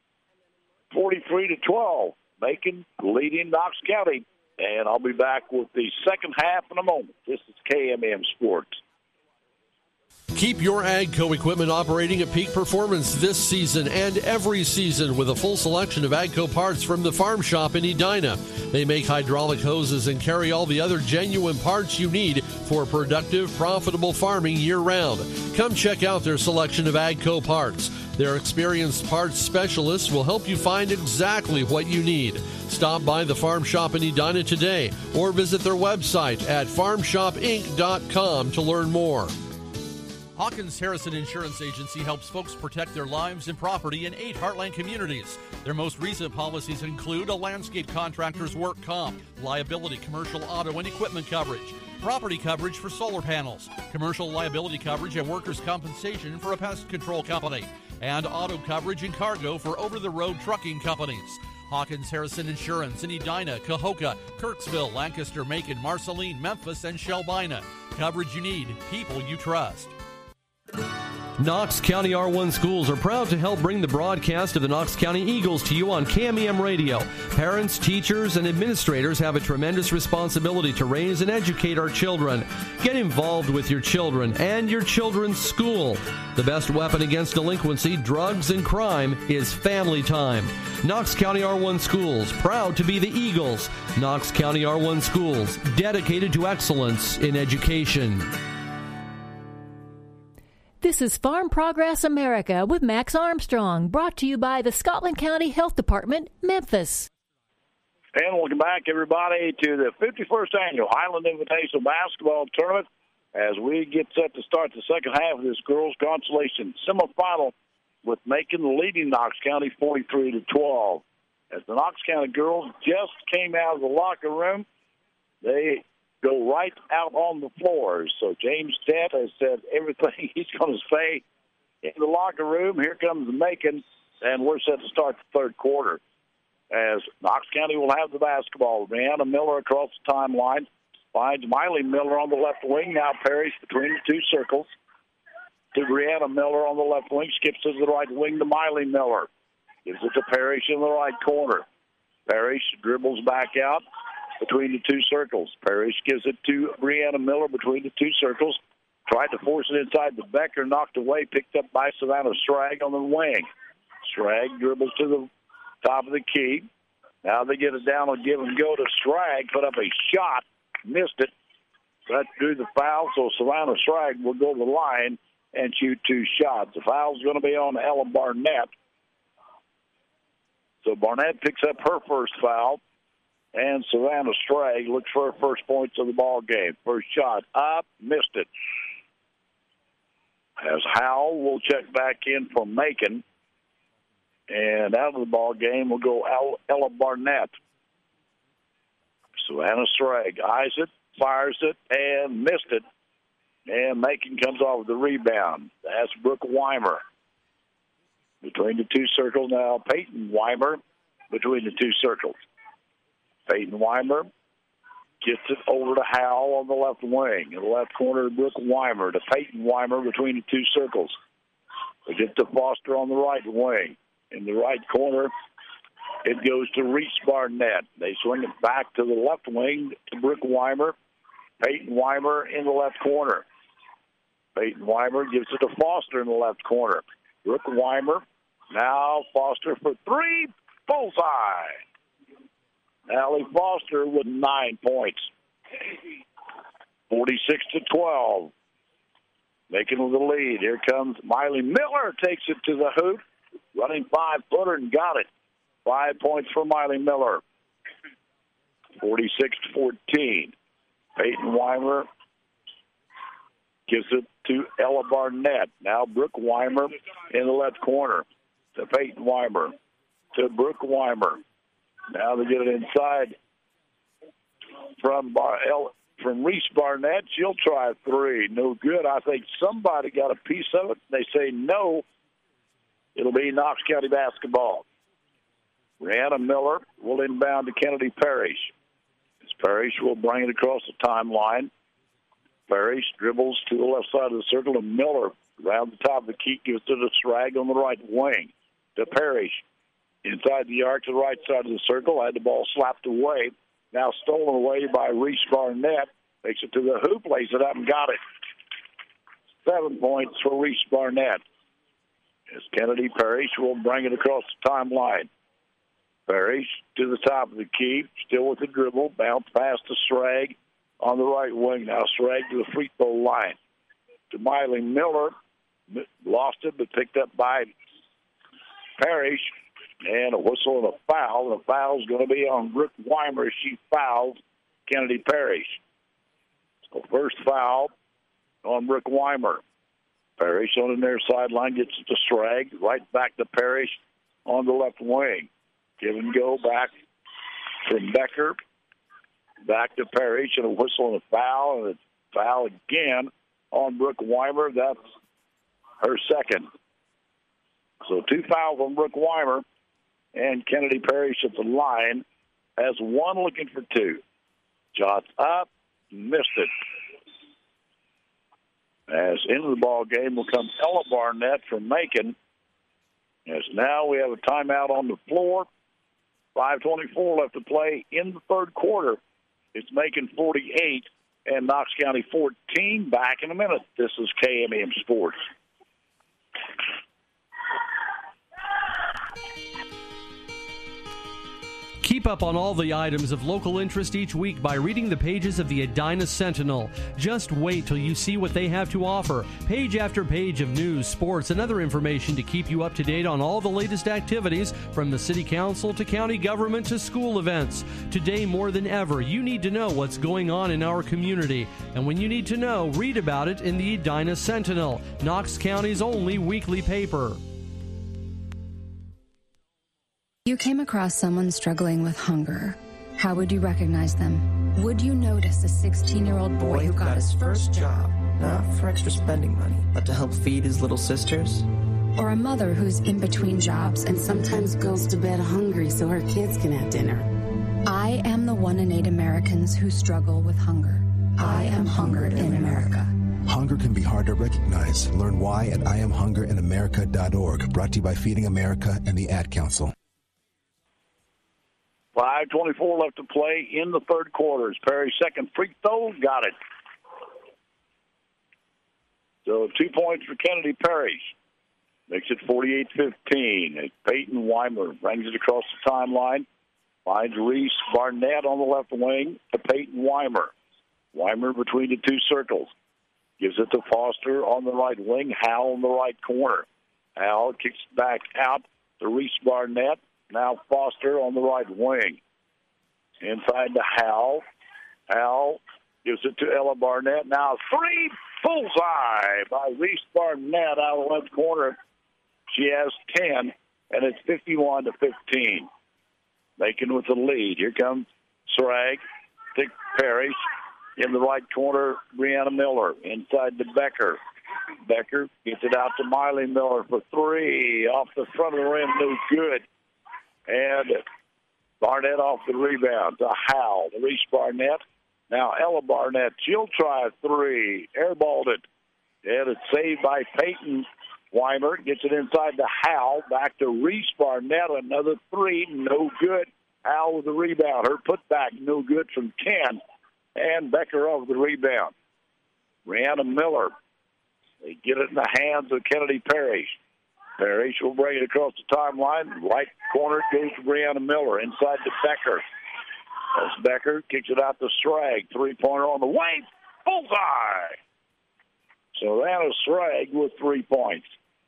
43-12, Macon leading Knox County. And I'll be back with the second half in a moment. This is KMM Sports. Keep your AGCO equipment operating at peak performance this season and every season with a full selection of AGCO parts from the Farm Shop in Edina. They make hydraulic hoses and carry all the other genuine parts you need for productive, profitable farming year-round. Come check out their selection of AGCO parts. Their experienced parts specialists will help you find exactly what you need. Stop by the Farm Shop in Edina today or visit their website at farmshopinc.com to learn more. Hawkins Harrison Insurance Agency helps folks protect their lives and property in 8 Heartland communities. Their most recent policies include a landscape contractor's work comp, liability, commercial auto and equipment coverage, property coverage for solar panels, commercial liability coverage and workers' compensation for a pest control company, and auto coverage and cargo for over-the-road trucking companies. Hawkins Harrison Insurance in Edina, Cahokia, Kirksville, Lancaster, Macon, Marceline, Memphis, and Shelbina. Coverage you need, people you trust. Knox County R1 schools are proud to help bring the broadcast of the Knox County Eagles to you on CAMEM Radio. Parents, teachers, and administrators have a tremendous responsibility to raise and educate our children. Get involved with your children and your children's school. The best weapon against delinquency, drugs, and crime is family time. Knox County R1 schools, proud to be the Eagles. Knox County R1 schools, dedicated to excellence in education. This is Farm Progress America with Max Armstrong, brought to you by the Scotland County Health Department, Memphis. And welcome back, everybody, to the 51st Annual Highland Invitational Basketball Tournament as we get set to start the second half of this girls' consolation semifinal with Macon leading Knox County 43-12. As the Knox County girls just came out of the locker room, they go right out on the floor. So James Stent has said everything he's going to say in the locker room. Here comes Macon, and we're set to start the third quarter. As Knox County will have the basketball. Brianna Miller across the timeline finds Miley Miller on the left wing. Now Parrish between the two circles to Brianna Miller on the left wing. Skips to the right wing to Miley Miller. Gives it to Parrish in the right corner. Parrish dribbles back out between the two circles. Parrish gives it to Brianna Miller between the two circles. Tried to force it inside the Becker, knocked away, picked up by Savannah Strag on the wing. Strag dribbles to the top of the key. Now they get it down and give and go to Strag. Put up a shot, missed it. That drew the foul, so Savannah Strag will go to the line and shoot 2 shots. The foul's going to be on Ella Barnett. So Barnett picks up her first foul. And Savannah Strag looks for her first points of the ball game. First shot up, missed it. As Howell will check back in for Macon. And out of the ball game will go Ella Barnett. Savannah Strag eyes it, fires it, and missed it. And Macon comes off with the rebound. That's Brooke Weimer. Between the two circles now, Peyton Weimer between the two circles. Peyton Weimer gets it over to Howell on the left wing. In the left corner, Brooke Weimer to Peyton Weimer between the two circles. They get to Foster on the right wing. In the right corner, it goes to Reese Barnett. They swing it back to the left wing to Brooke Weimer. Peyton Weimer in the left corner. Peyton Weimer gives it to Foster in the left corner. Brooke Weimer, now Foster for 3, bullseye. Allie Foster with 9 points. 46-12. Macon with the lead. Here comes Miley Miller. Takes it to the hoop. Running 5-footer and got it. 5 points for Miley Miller. 46-14. Peyton Weimer gives it to Ella Barnett. Now Brooke Weimer in the left corner to Peyton Weimer. To Brooke Weimer. Now they get it inside from Reese Barnett. She'll try 3. No good. I think somebody got a piece of it. They say no. It'll be Knox County basketball. Brianna Miller will inbound to Kennedy Parrish. As Parrish will bring it across the timeline. Parrish dribbles to the left side of the circle, and Miller around the top of the key gives to the Strag on the right wing to Parrish. Inside the arc to the right side of the circle. Had the ball slapped away. Now stolen away by Reese Barnett. Takes it to the hoop, lays it up and got it. 7 points for Reese Barnett. As Kennedy Parrish will bring it across the timeline. Parrish to the top of the key, still with the dribble, bounce past to Schrag on the right wing. Now Schrag to the free throw line. To Miley Miller, lost it, but picked up by Parrish. And a whistle and a foul. The foul's going to be on Brooke Weimer. She fouls Kennedy Parrish. So first foul on Brooke Weimer. Parrish on the near sideline gets it to Schrag. Right back to Parrish on the left wing. Give and go back from Becker. Back to Parrish and a whistle and a foul. And a foul again on Brooke Weimer. That's her second. So 2 fouls on Brooke Weimer. And Kennedy Parrish at the line has 1 looking for 2. Shots up, missed it. As into the ball game will come Ella Barnett from Macon. As now we have a timeout on the floor. 5:24 left to play in the third quarter. It's Macon 48 and Knox County 14. Back in a minute. This is KMEM Sports. Keep up on all the items of local interest each week by reading the pages of the Edina Sentinel. Just wait till you see what they have to offer. Page after page of news, sports, and other information to keep you up to date on all the latest activities from the city council to county government to school events. Today, more than ever, you need to know what's going on in our community. And when you need to know, read about it in the Edina Sentinel, Knox County's only weekly paper. You came across someone struggling with hunger. How would you recognize them? Would you notice a 16-year-old boy who got his first job? Not for extra spending money, but to help feed his little sisters? Or a mother who's in between jobs and sometimes goes to bed hungry so her kids can have dinner? I am the 1 in 8 Americans who struggle with hunger. I am Hunger in America. Hunger can be hard to recognize. Learn why at IamHungerInAmerica.org. Brought to you by Feeding America and the Ad Council. 5:24 left to play in the third quarter. Perry's second free throw, got it. So 2 points for Kennedy Parrish. Makes it 48-15. Peyton Weimer brings it across the timeline. Finds Reese Barnett on the left wing to Peyton Weimer. Weimer between the 2 circles. Gives it to Foster on the right wing. Howell in the right corner. Howell kicks back out to Reese Barnett. Now Foster on the right wing. Inside to Howell. Howell gives it to Ella Barnett. Now 3, bullseye by Reese Barnett out of the left corner. She has 10, and it's 51-15. Macon with the lead. Here comes Schrag. Dick Parrish. In the right corner, Brianna Miller. Inside to Becker. Becker gets it out to Miley Miller for 3. Off the front of the rim, no good. And Barnett off the rebound to Howell. To Reese Barnett. Now Ella Barnett. She'll try a 3. Airballed it. And it's saved by Peyton Weimer. Gets it inside to Howell. Back to Reese Barnett. Another 3. No good. Howell with the rebound. Her putback no good from 10. And Becker off the rebound. Brianna Miller. They get it in the hands of Kennedy Parrish. Parrish will bring it across the timeline. Right corner goes to Brianna Miller. Inside to Becker. As Becker kicks it out to Schrag. 3-pointer on the way. Bullseye! So that is Schrag with 3 points.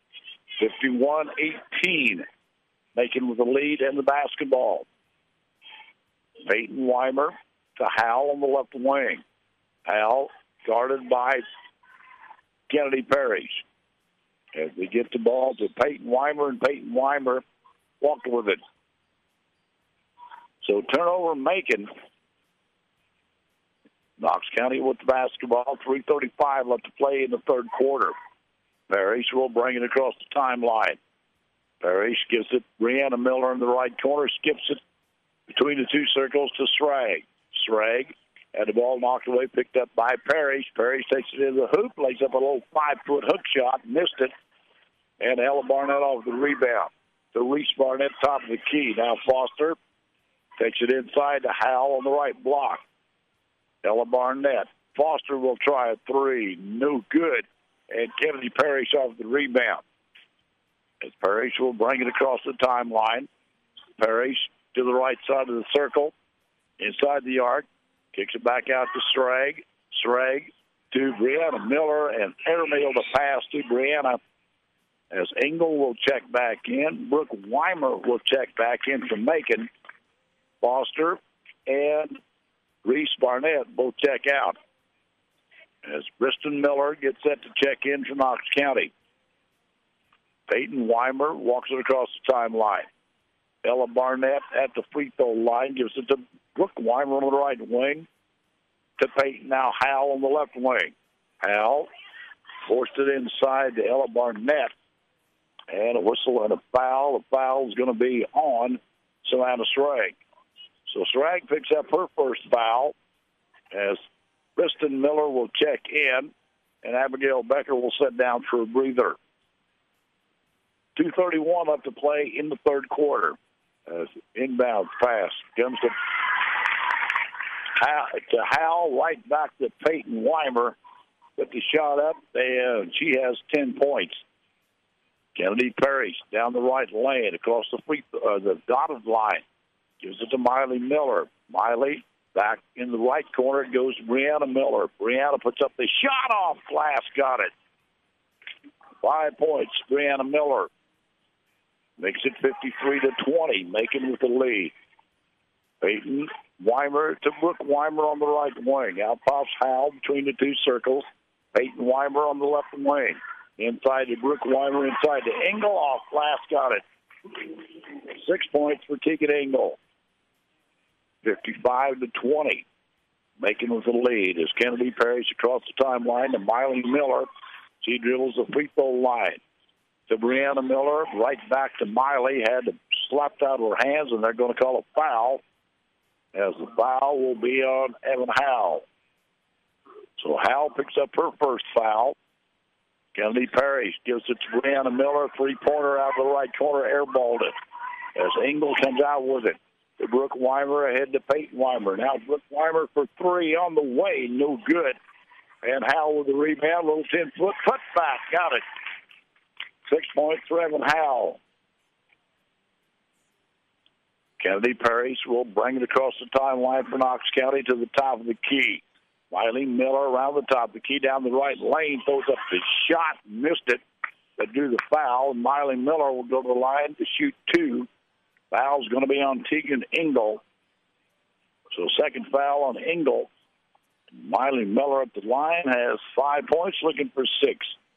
51-18. Macon with the lead in the basketball. Peyton Weimer to Howell on the left wing. Howell guarded by Kennedy Parrish. As we get the ball to Peyton Weimer, and Peyton Weimer walked with it. So turnover Macon. Knox County with the basketball. 3:35 left to play in the third quarter. Parrish will bring it across the timeline. Parrish gives it Brianna Miller in the right corner, skips it between the 2 circles to Schrag. Schrag had the ball knocked away, picked up by Parrish. Parrish takes it into the hoop, lays up a little 5-foot hook shot, missed it. And Ella Barnett off the rebound. To Reese Barnett, top of the key. Now Foster takes it inside to Howell on the right block. Ella Barnett. Foster will try a 3. No good. and Kennedy Parrish off the rebound. As Parrish will bring it across the timeline. Parrish to the right side of the circle, inside the arc, kicks it back out to Sprague. Sprague to Brianna Miller, and airmail to pass to Brianna. As Engel will check back in, Brooke Weimer will check back in from Macon. Foster and Reese Barnett both check out. As Briston Miller gets set to check in for Knox County. Peyton Weimer walks it across the timeline. Ella Barnett at the free throw line gives it to Brooke Weimer on the right wing. To Peyton, now Howell on the left wing. Howell forced it inside to Ella Barnett. And a whistle and a foul. The foul is going to be on Savannah Sprague. So Sprague picks up her first foul as Briston Miller will check in, and Abigail Becker will sit down for a breather. 2:31 left to play in the third quarter. As inbound pass comes to Howell, right back to Peyton Weimer. Put the shot up, and she has 10 points. Kennedy Parrish down the right lane across the dotted line. Gives it to Miley Miller. Miley back in the right corner. It goes to Brianna Miller. Brianna puts up the shot off glass. Got it. 5 points, Brianna Miller. Makes it 53-20. Macon with the lead. Peyton Weimer to Brooke Weimer on the right wing. Out pops Howell between the two circles. Peyton Weimer on the left wing. Inside to Brooke Weimer, inside to Engel. Off glass, got it. 6 points for Keegan Engel. 55-20. Macon with the lead as Kennedy Parrish across the timeline to Miley Miller. She dribbles the free throw line. To Brianna Miller, right back to Miley. Had to slapped out of her hands, and they're going to call a foul. As the foul will be on Evan Howell. So Howell picks up her first foul. Kennedy Parrish gives it to Brianna Miller. Three-pointer out of the right corner, airballed it. As Engel comes out with it. To Brooke Weimer, ahead to Peyton Weimer. Now Brooke Weimer for three on the way, no good. And Howell with the rebound, little 10-foot putback, got it. 6 points for Evan Howell. Kennedy Parrish will bring it across the timeline for Knox County to the top of the key. Miley Miller around the top of the key, down the right lane, throws up the shot, missed it, but drew the foul. Miley Miller will go to the line to shoot two. Foul's going to be on Tegan Engel. So second foul on Engel. Miley Miller at the line has 5 points, looking for 6.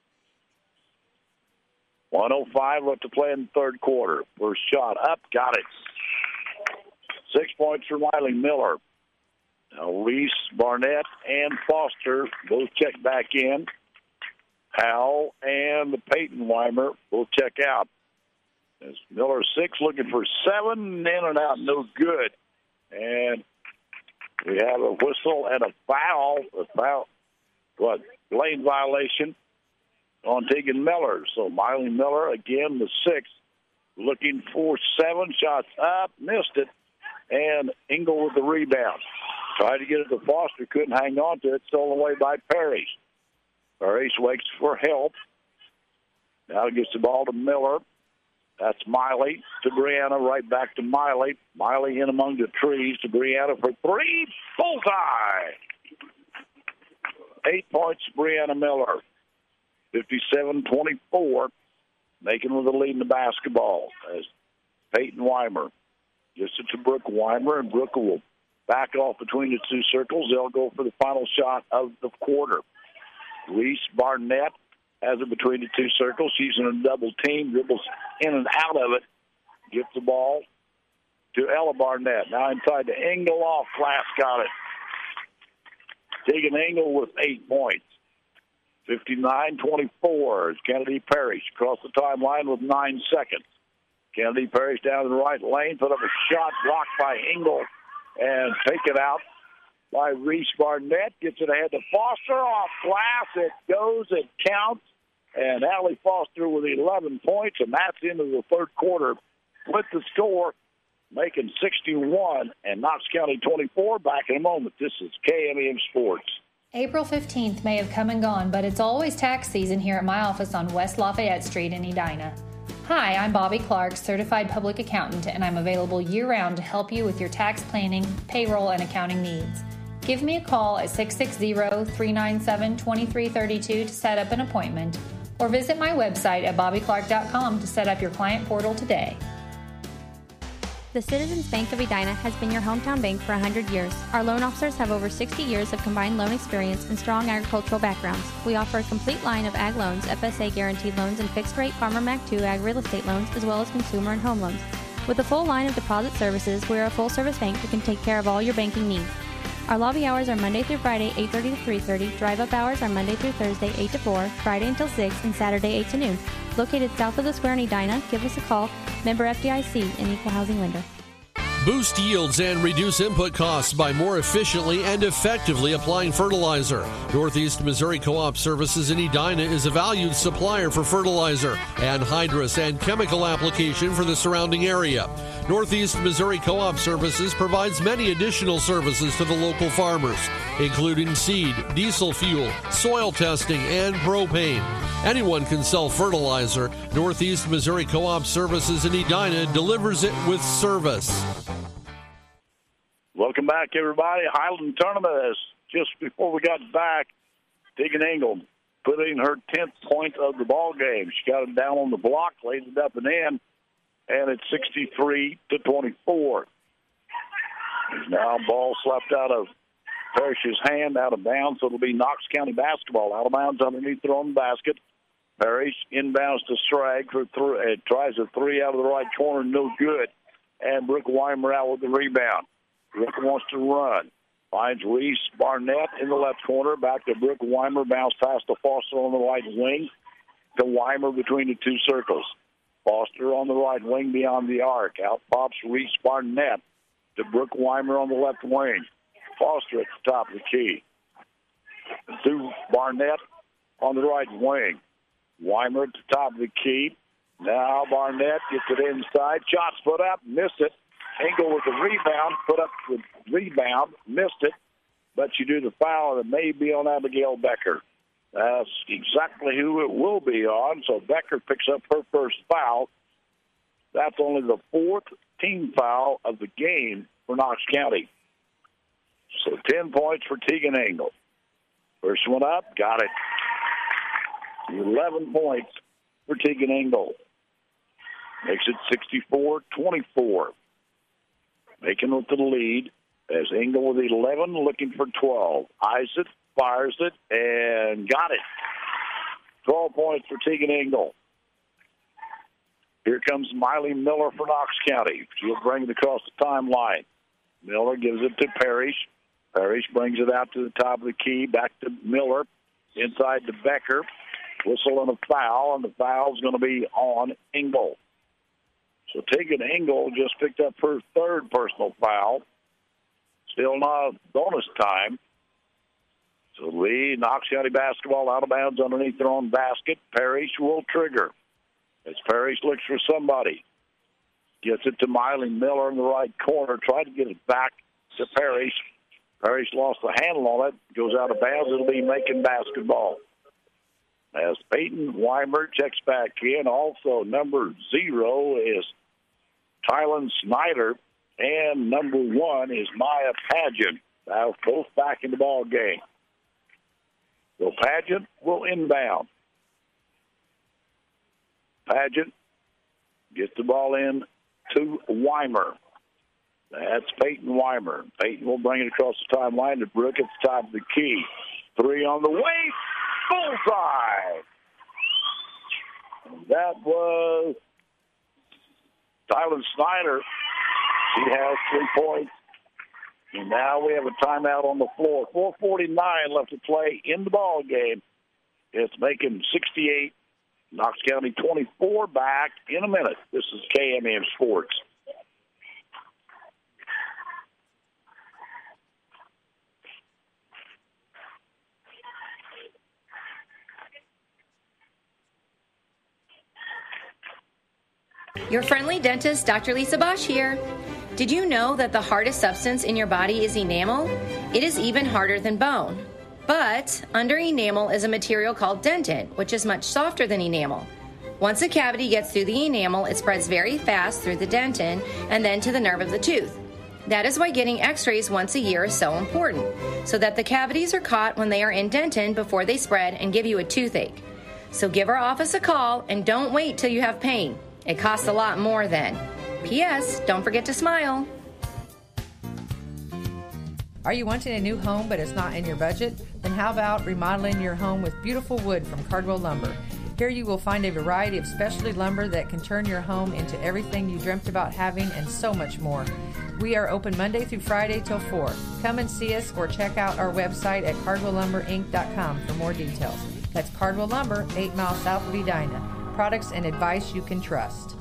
1:05 left to play in the third quarter. First shot up, got it. 6 points for Miley Miller. Now Reese, Barnett, and Foster both check back in. Howell and the Peyton Weimer both check out. As Miller 6, looking for 7, in and out, no good. And we have a whistle and a foul, lane violation on Tegan Miller. So Miley Miller, again, the 6, looking for 7, shots up, missed it, and Engel with the rebound. Tried to get it to Foster, couldn't hang on to it, stolen away by Parrish. Parrish waits for help. Now gets the ball to Miller. That's Miley to Brianna, right back to Miley. Miley in among the trees to Brianna for 3. Bullseye! 8 points, Brianna Miller. 57-24. Macon with the lead in the basketball. As Peyton Weimer gets it to Brooke Weimer, and Brooke will back off between the two circles. They'll go for the final shot of the quarter. Reese Barnett has it between the two circles. She's in a double team, dribbles in and out of it, gets the ball to Ella Barnett. Now inside to Engel, off glass, got it. Tegan Engel with 8 points. 59-24 as Kennedy Parrish across the timeline with 9 seconds. Kennedy Parrish down the right lane, put up a shot blocked by Engel and taken out by Reese Barnett. Gets it ahead to Foster, off glass. It goes, it counts. And Allie Foster with 11 points, and that's into the third quarter. With the score, Macon 61 and Knox County 24. Back in a moment. This is KMEM Sports. April 15th may have come and gone, but it's always tax season here at my office on West Lafayette Street in Edina. Hi, I'm Bobby Clark, Certified Public Accountant, and I'm available year-round to help you with your tax planning, payroll, and accounting needs. Give me a call at 660-397-2332 to set up an appointment, or visit my website at bobbyclark.com to set up your client portal today. The Citizens Bank of Edina has been your hometown bank for 100 years. Our loan officers have over 60 years of combined loan experience and strong agricultural backgrounds. We offer a complete line of ag loans, FSA guaranteed loans, and fixed-rate Farmer Mac 2 ag real estate loans, as well as consumer and home loans. With a full line of deposit services, we are a full-service bank that can take care of all your banking needs. Our lobby hours are Monday through Friday, 8:30 to 3:30. Drive-up hours are Monday through Thursday, 8 to 4, Friday until 6, and Saturday, 8 to noon. Located south of the square in Edina, give us a call. Member FDIC, an equal housing lender. Boost yields and reduce input costs by more efficiently and effectively applying fertilizer. Northeast Missouri Co-op Services in Edina is a valued supplier for fertilizer, anhydrous, and chemical application for the surrounding area. Northeast Missouri Co-op Services provides many additional services to the local farmers, including seed, diesel fuel, soil testing, and propane. Anyone can sell fertilizer. Northeast Missouri Co-op Services in Edina delivers it with service. Welcome back, everybody. Highland Tournament is just before we got back. Tegan Engel put in her 10th point of the ball game. She got it down on the block, laid it up and in, and it's 63-24. There's now ball slapped out of Parrish's hand, out of bounds. So it'll be Knox County basketball. Out of bounds underneath their own basket. Parrish inbounds to Strag for three. Tries a three out of the right corner, no good. And Brooke Weimer out with the rebound. Brooke wants to run. Finds Reese Barnett in the left corner. Back to Brooke Weimer. Bounce past to Foster on the right wing. To Weimer between the two circles. Foster on the right wing beyond the arc. Out pops Reese Barnett to Brooke Weimer on the left wing. Foster at the top of the key. To Barnett on the right wing. Weimer at the top of the key. Now Barnett gets it inside. Shots put up, missed it. Engel with the rebound, put up the rebound, missed it. But you do the foul, and it may be on Abigail Becker. That's exactly who it will be on. So Becker picks up her first foul. That's only the fourth team foul of the game for Knox County. So 10 points for Tegan Engel. First one up, got it. 11 points for Tegan Engel. Makes it 64-24. Making with the lead as Engel with 11, looking for 12. Eyes it, fires it, and got it. 12 points for Tegan Engel. Here comes Miley Miller for Knox County. She'll bring it across the timeline. Miller gives it to Parrish. Parrish brings it out to the top of the key, back to Miller, inside to Becker. Whistle and a foul, and the foul's going to be on Engel. So Tegan Engel just picked up her third personal foul. Still not bonus time. So lead Knox County basketball out of bounds underneath their own basket. Parrish will trigger as Parrish looks for somebody. Gets it to Miley Miller in the right corner. Tried to get it back to Parrish. Parrish lost the handle on it. Goes out of bounds. It'll be Macon basketball. As Peyton Weimer checks back in. Also, number 0 is Tylen Snyder. And number 1 is Maya Pageant. Both back in the ball game. So Pageant will inbound. Pageant gets the ball in to Weimer. That's Peyton Weimer. Peyton will bring it across the timeline to Brooke at the top of the key. 3 on the way. Bullseye. And that was Tylen Snyder. She has 3 points. And now we have a timeout on the floor. 4:49 left to play in the ball game. It's Macon 68, Knox County 24. Back in a minute. This is KMM Sports. Your friendly dentist, Dr. Lisa Bosch here. Did you know that the hardest substance in your body is enamel? It is even harder than bone. But under enamel is a material called dentin, which is much softer than enamel. Once a cavity gets through the enamel, it spreads very fast through the dentin and then to the nerve of the tooth. That is why getting x-rays once a year is so important, so that the cavities are caught when they are in dentin before they spread and give you a toothache. So give our office a call and don't wait till you have pain. It costs a lot more then. P.S. Don't forget to smile. Are you wanting a new home but it's not in your budget? Then how about remodeling your home with beautiful wood from Cardwell Lumber? Here you will find a variety of specialty lumber that can turn your home into everything you dreamt about having and so much more. We are open Monday through Friday till 4. Come and see us or check out our website at cardwelllumberinc.com for more details. That's Cardwell Lumber, 8 miles south of Edina. Products and advice you can trust.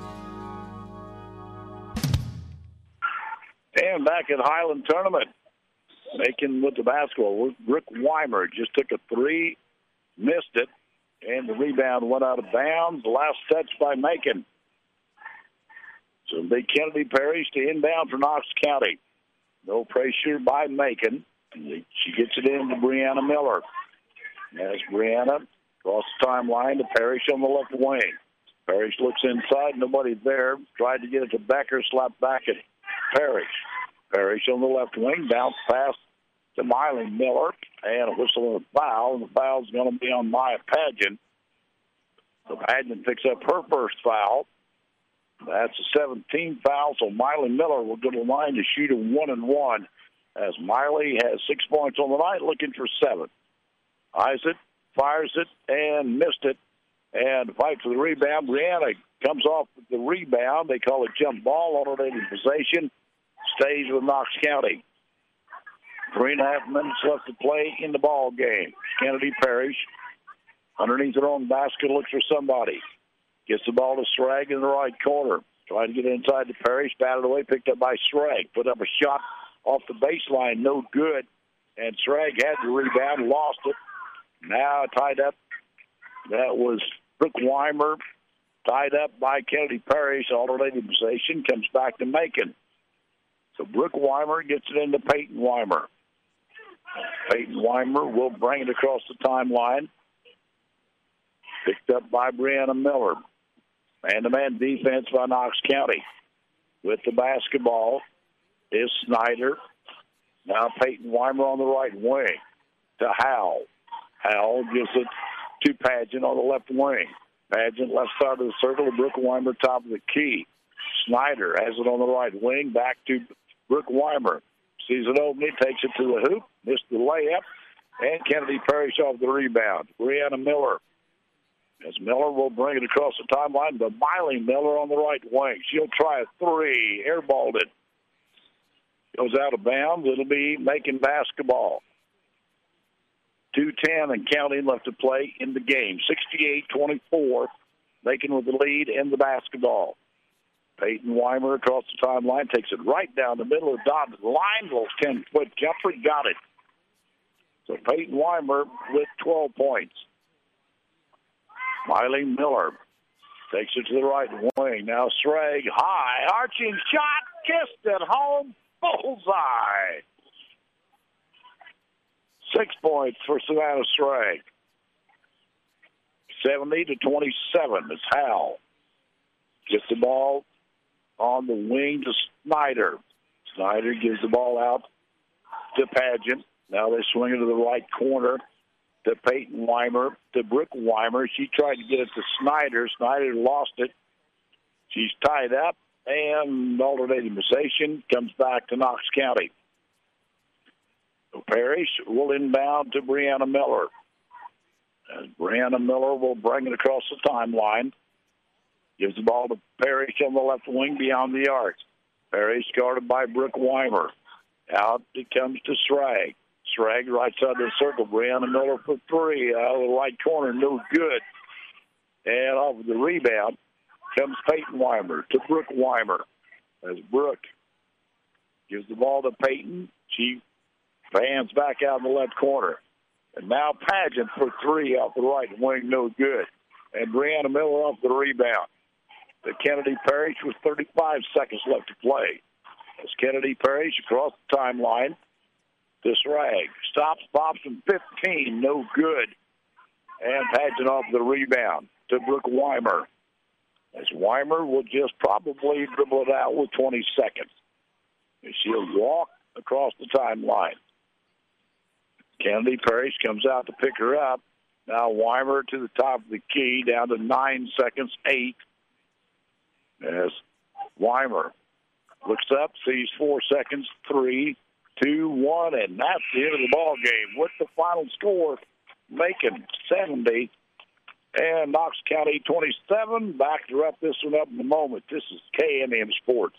And back at Highland Tournament, Macon with the basketball. Rick Weimer just took a three, missed it, and the rebound went out of bounds. The last touch by Macon. So it'll be Kennedy Parrish to inbound for Knox County. No pressure by Macon. She gets it in to Brianna Miller. As Brianna across the timeline to Parrish on the left wing. Parrish looks inside, nobody there. Tried to get it to Becker, slapped back at Parrish. Parrish on the left wing, bounce pass to Miley Miller, and a whistle and a foul, and the foul's going to be on Maya Pageant. So Pageant picks up her first foul. That's a 17th foul, so Miley Miller will go to the line to shoot a 1-and-1 as Miley has 6 points on the night, looking for 7. Eyes it, fires it, and missed it. And fight for the rebound. Brianna comes off with the rebound. They call it jump ball, alternating possession. Stays with Knox County. 3.5 minutes left to play in the ball game. Kennedy Parrish underneath her own basket looks for somebody. Gets the ball to Schrag in the right corner. Trying to get inside to Parrish. Batted away, picked up by Schrag. Put up a shot off the baseline, no good. And Schrag had the rebound, lost it. Now tied up. That was Brooke Weimer. Tied up by Kennedy Parrish. Alternating possession comes back to Macon. So Brooke Weimer gets it into Peyton Weimer. Peyton Weimer will bring it across the timeline. Picked up by Brianna Miller. Man-to-man defense by Knox County. With the basketball is Snyder. Now Peyton Weimer on the right wing to Howell. Howell gives it to Pageant on the left wing. Pageant left side of the circle. Brooke Weimer top of the key. Snyder has it on the right wing. Back to Brooke Weimer. Sees it opening, takes it to the hoop. Missed the layup. And Kennedy Parrish off the rebound. Brianna Miller. As Miller will bring it across the timeline to Miley Miller on the right wing. She'll try a three. Airballed it. Goes out of bounds. It'll be Macon basketball. 2:10 and counting left to play in the game. 68-24. Macon with the lead in the basketball. Peyton Weimer across the timeline takes it right down the middle of the dotted line. Little 10-foot jumper, got it. So Peyton Weimer with 12 points. Miley Miller takes it to the right wing. Now Schrag, high, arching shot, kissed at home, bullseye. 6 points for Savannah Schrag. 70-27 is Howell. Gets the ball on the wing to Snyder. Snyder gives the ball out to Pageant. Now they swing it to the right corner to Peyton Weimer, to Brooke Weimer. She tried to get it to Snyder. Snyder lost it. She's tied up, and alternating possession comes back to Knox County. So Parrish will inbound to Brianna Miller. And Brianna Miller will bring it across the timeline. Gives the ball to Parrish on the left wing beyond the arc. Parrish guarded by Brooke Weimer. Out it comes to Schrag. Schrag right side of the circle. Brianna Miller for three. Out of the right corner, no good. And off of the rebound comes Peyton Weimer to Brooke Weimer. As Brooke gives the ball to Peyton. She fans back out in the left corner. And now Pageant for three off the right wing, no good. And Brianna Miller off the rebound. The Kennedy Parrish with 35 seconds left to play. As Kennedy Parrish across the timeline to Schrag. Stops Bobson 15, no good. And Pageant off the rebound to Brooke Weimer. As Weimer will just probably dribble it out with 20 seconds. And she'll walk across the timeline. Kennedy Parrish comes out to pick her up. Now Weimer to the top of the key, down to 9 seconds, 8. As Weimer looks up, sees 4 seconds, 3, 2, 1, and that's the end of the ball game. With the final score, Macon 70 and Knox County 27. Back to wrap this one up in a moment. This is KMM Sports.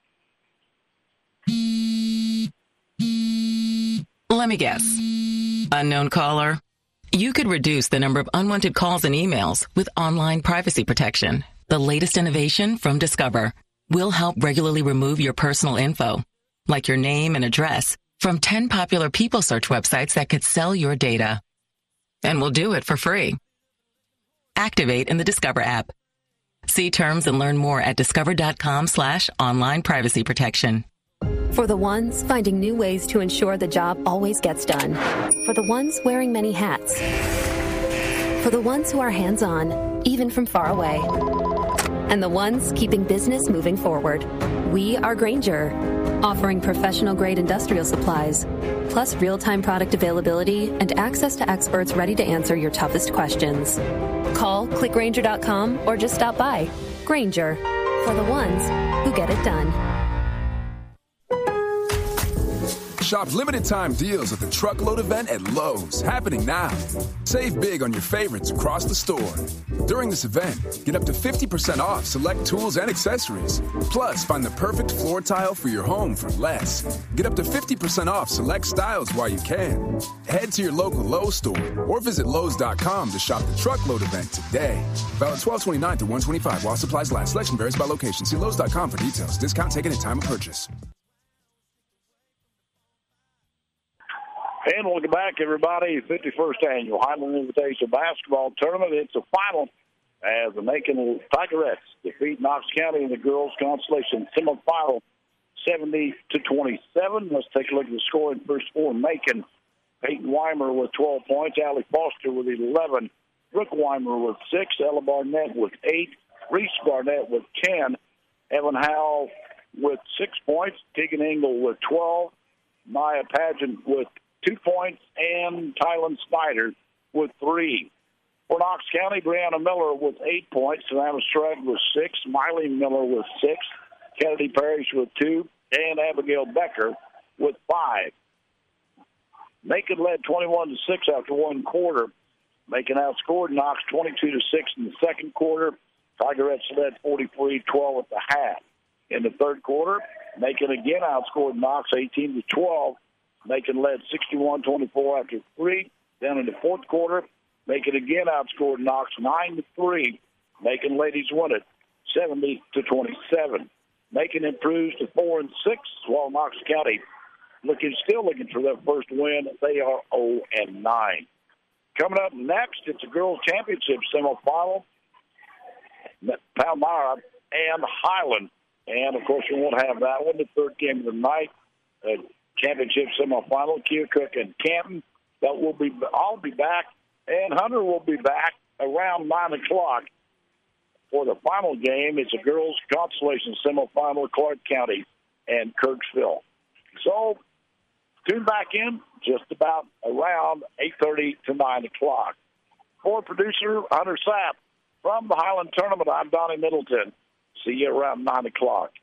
Let me guess. Unknown caller. You could reduce the number of unwanted calls and emails with online privacy protection. The latest innovation from Discover will help regularly remove your personal info, like your name and address, from 10 popular people search websites that could sell your data. And we'll do it for free. Activate in the Discover app. See terms and learn more at discover.com/online privacy protection. For the ones finding new ways to ensure the job always gets done. For the ones wearing many hats. For the ones who are hands-on, even from far away. And the ones keeping business moving forward. We are Grainger, offering professional-grade industrial supplies, plus real-time product availability and access to experts ready to answer your toughest questions. Call, click Grainger.com, or just stop by. Grainger, for the ones who get it done. Shop limited-time deals at the Truckload event at Lowe's, happening now. Save big on your favorites across the store. During this event, get up to 50% off select tools and accessories. Plus, find the perfect floor tile for your home for less. Get up to 50% off select styles while you can. Head to your local Lowe's store or visit Lowes.com to shop the Truckload event today. Valid 12/29 to 1/25 while supplies last. Selection varies by location. See Lowes.com for details. Discount taken at time of purchase. And welcome back, everybody. 51st Annual Highland Invitational Basketball Tournament. It's a final as the Macon Tigerettes defeat Knox County in the girls' consolation semifinal 70-27. Let's take a look at the score in first four. Macon, Peyton Weimer with 12 points, Allie Foster with 11, Brooke Weimer with 6, Ella Barnett with 8, Reese Barnett with 10, Evan Howell with 6 points, Tegan Engel with 12, Maya Pageant with 2 points, and Tylen Snyder with 3. For Knox County, Brianna Miller with 8 points, Savannah Strug with 6, Miley Miller with 6, Kennedy Parrish with 2, and Abigail Becker with 5. Macon led 21-6 after one quarter. Macon outscored Knox 22-6 in the second quarter. Tigerettes led 43-12 at the half. In the third quarter, Macon again outscored Knox 18-12. Macon led 61-24 after 3. Then in the fourth quarter, Macon again outscored Knox 9-3. Macon ladies won it 70-27. Macon improves to 4-6, while Knox County still looking for their first win. They are 0-9. Coming up next, it's a girls' championship semifinal. Palmyra and Highland, and of course we won't have that one. The third game of the night. Championship semifinal, Keokuk and Canton. That will be. I'll be back, and Hunter will be back around 9 o'clock for the final game. It's a girls' consolation semifinal, Clark County and Kirksville. So tune back in just about around 8:30 to 9 o'clock. For producer Hunter Sapp from the Highland Tournament, I'm Donnie Middleton. See you around 9 o'clock.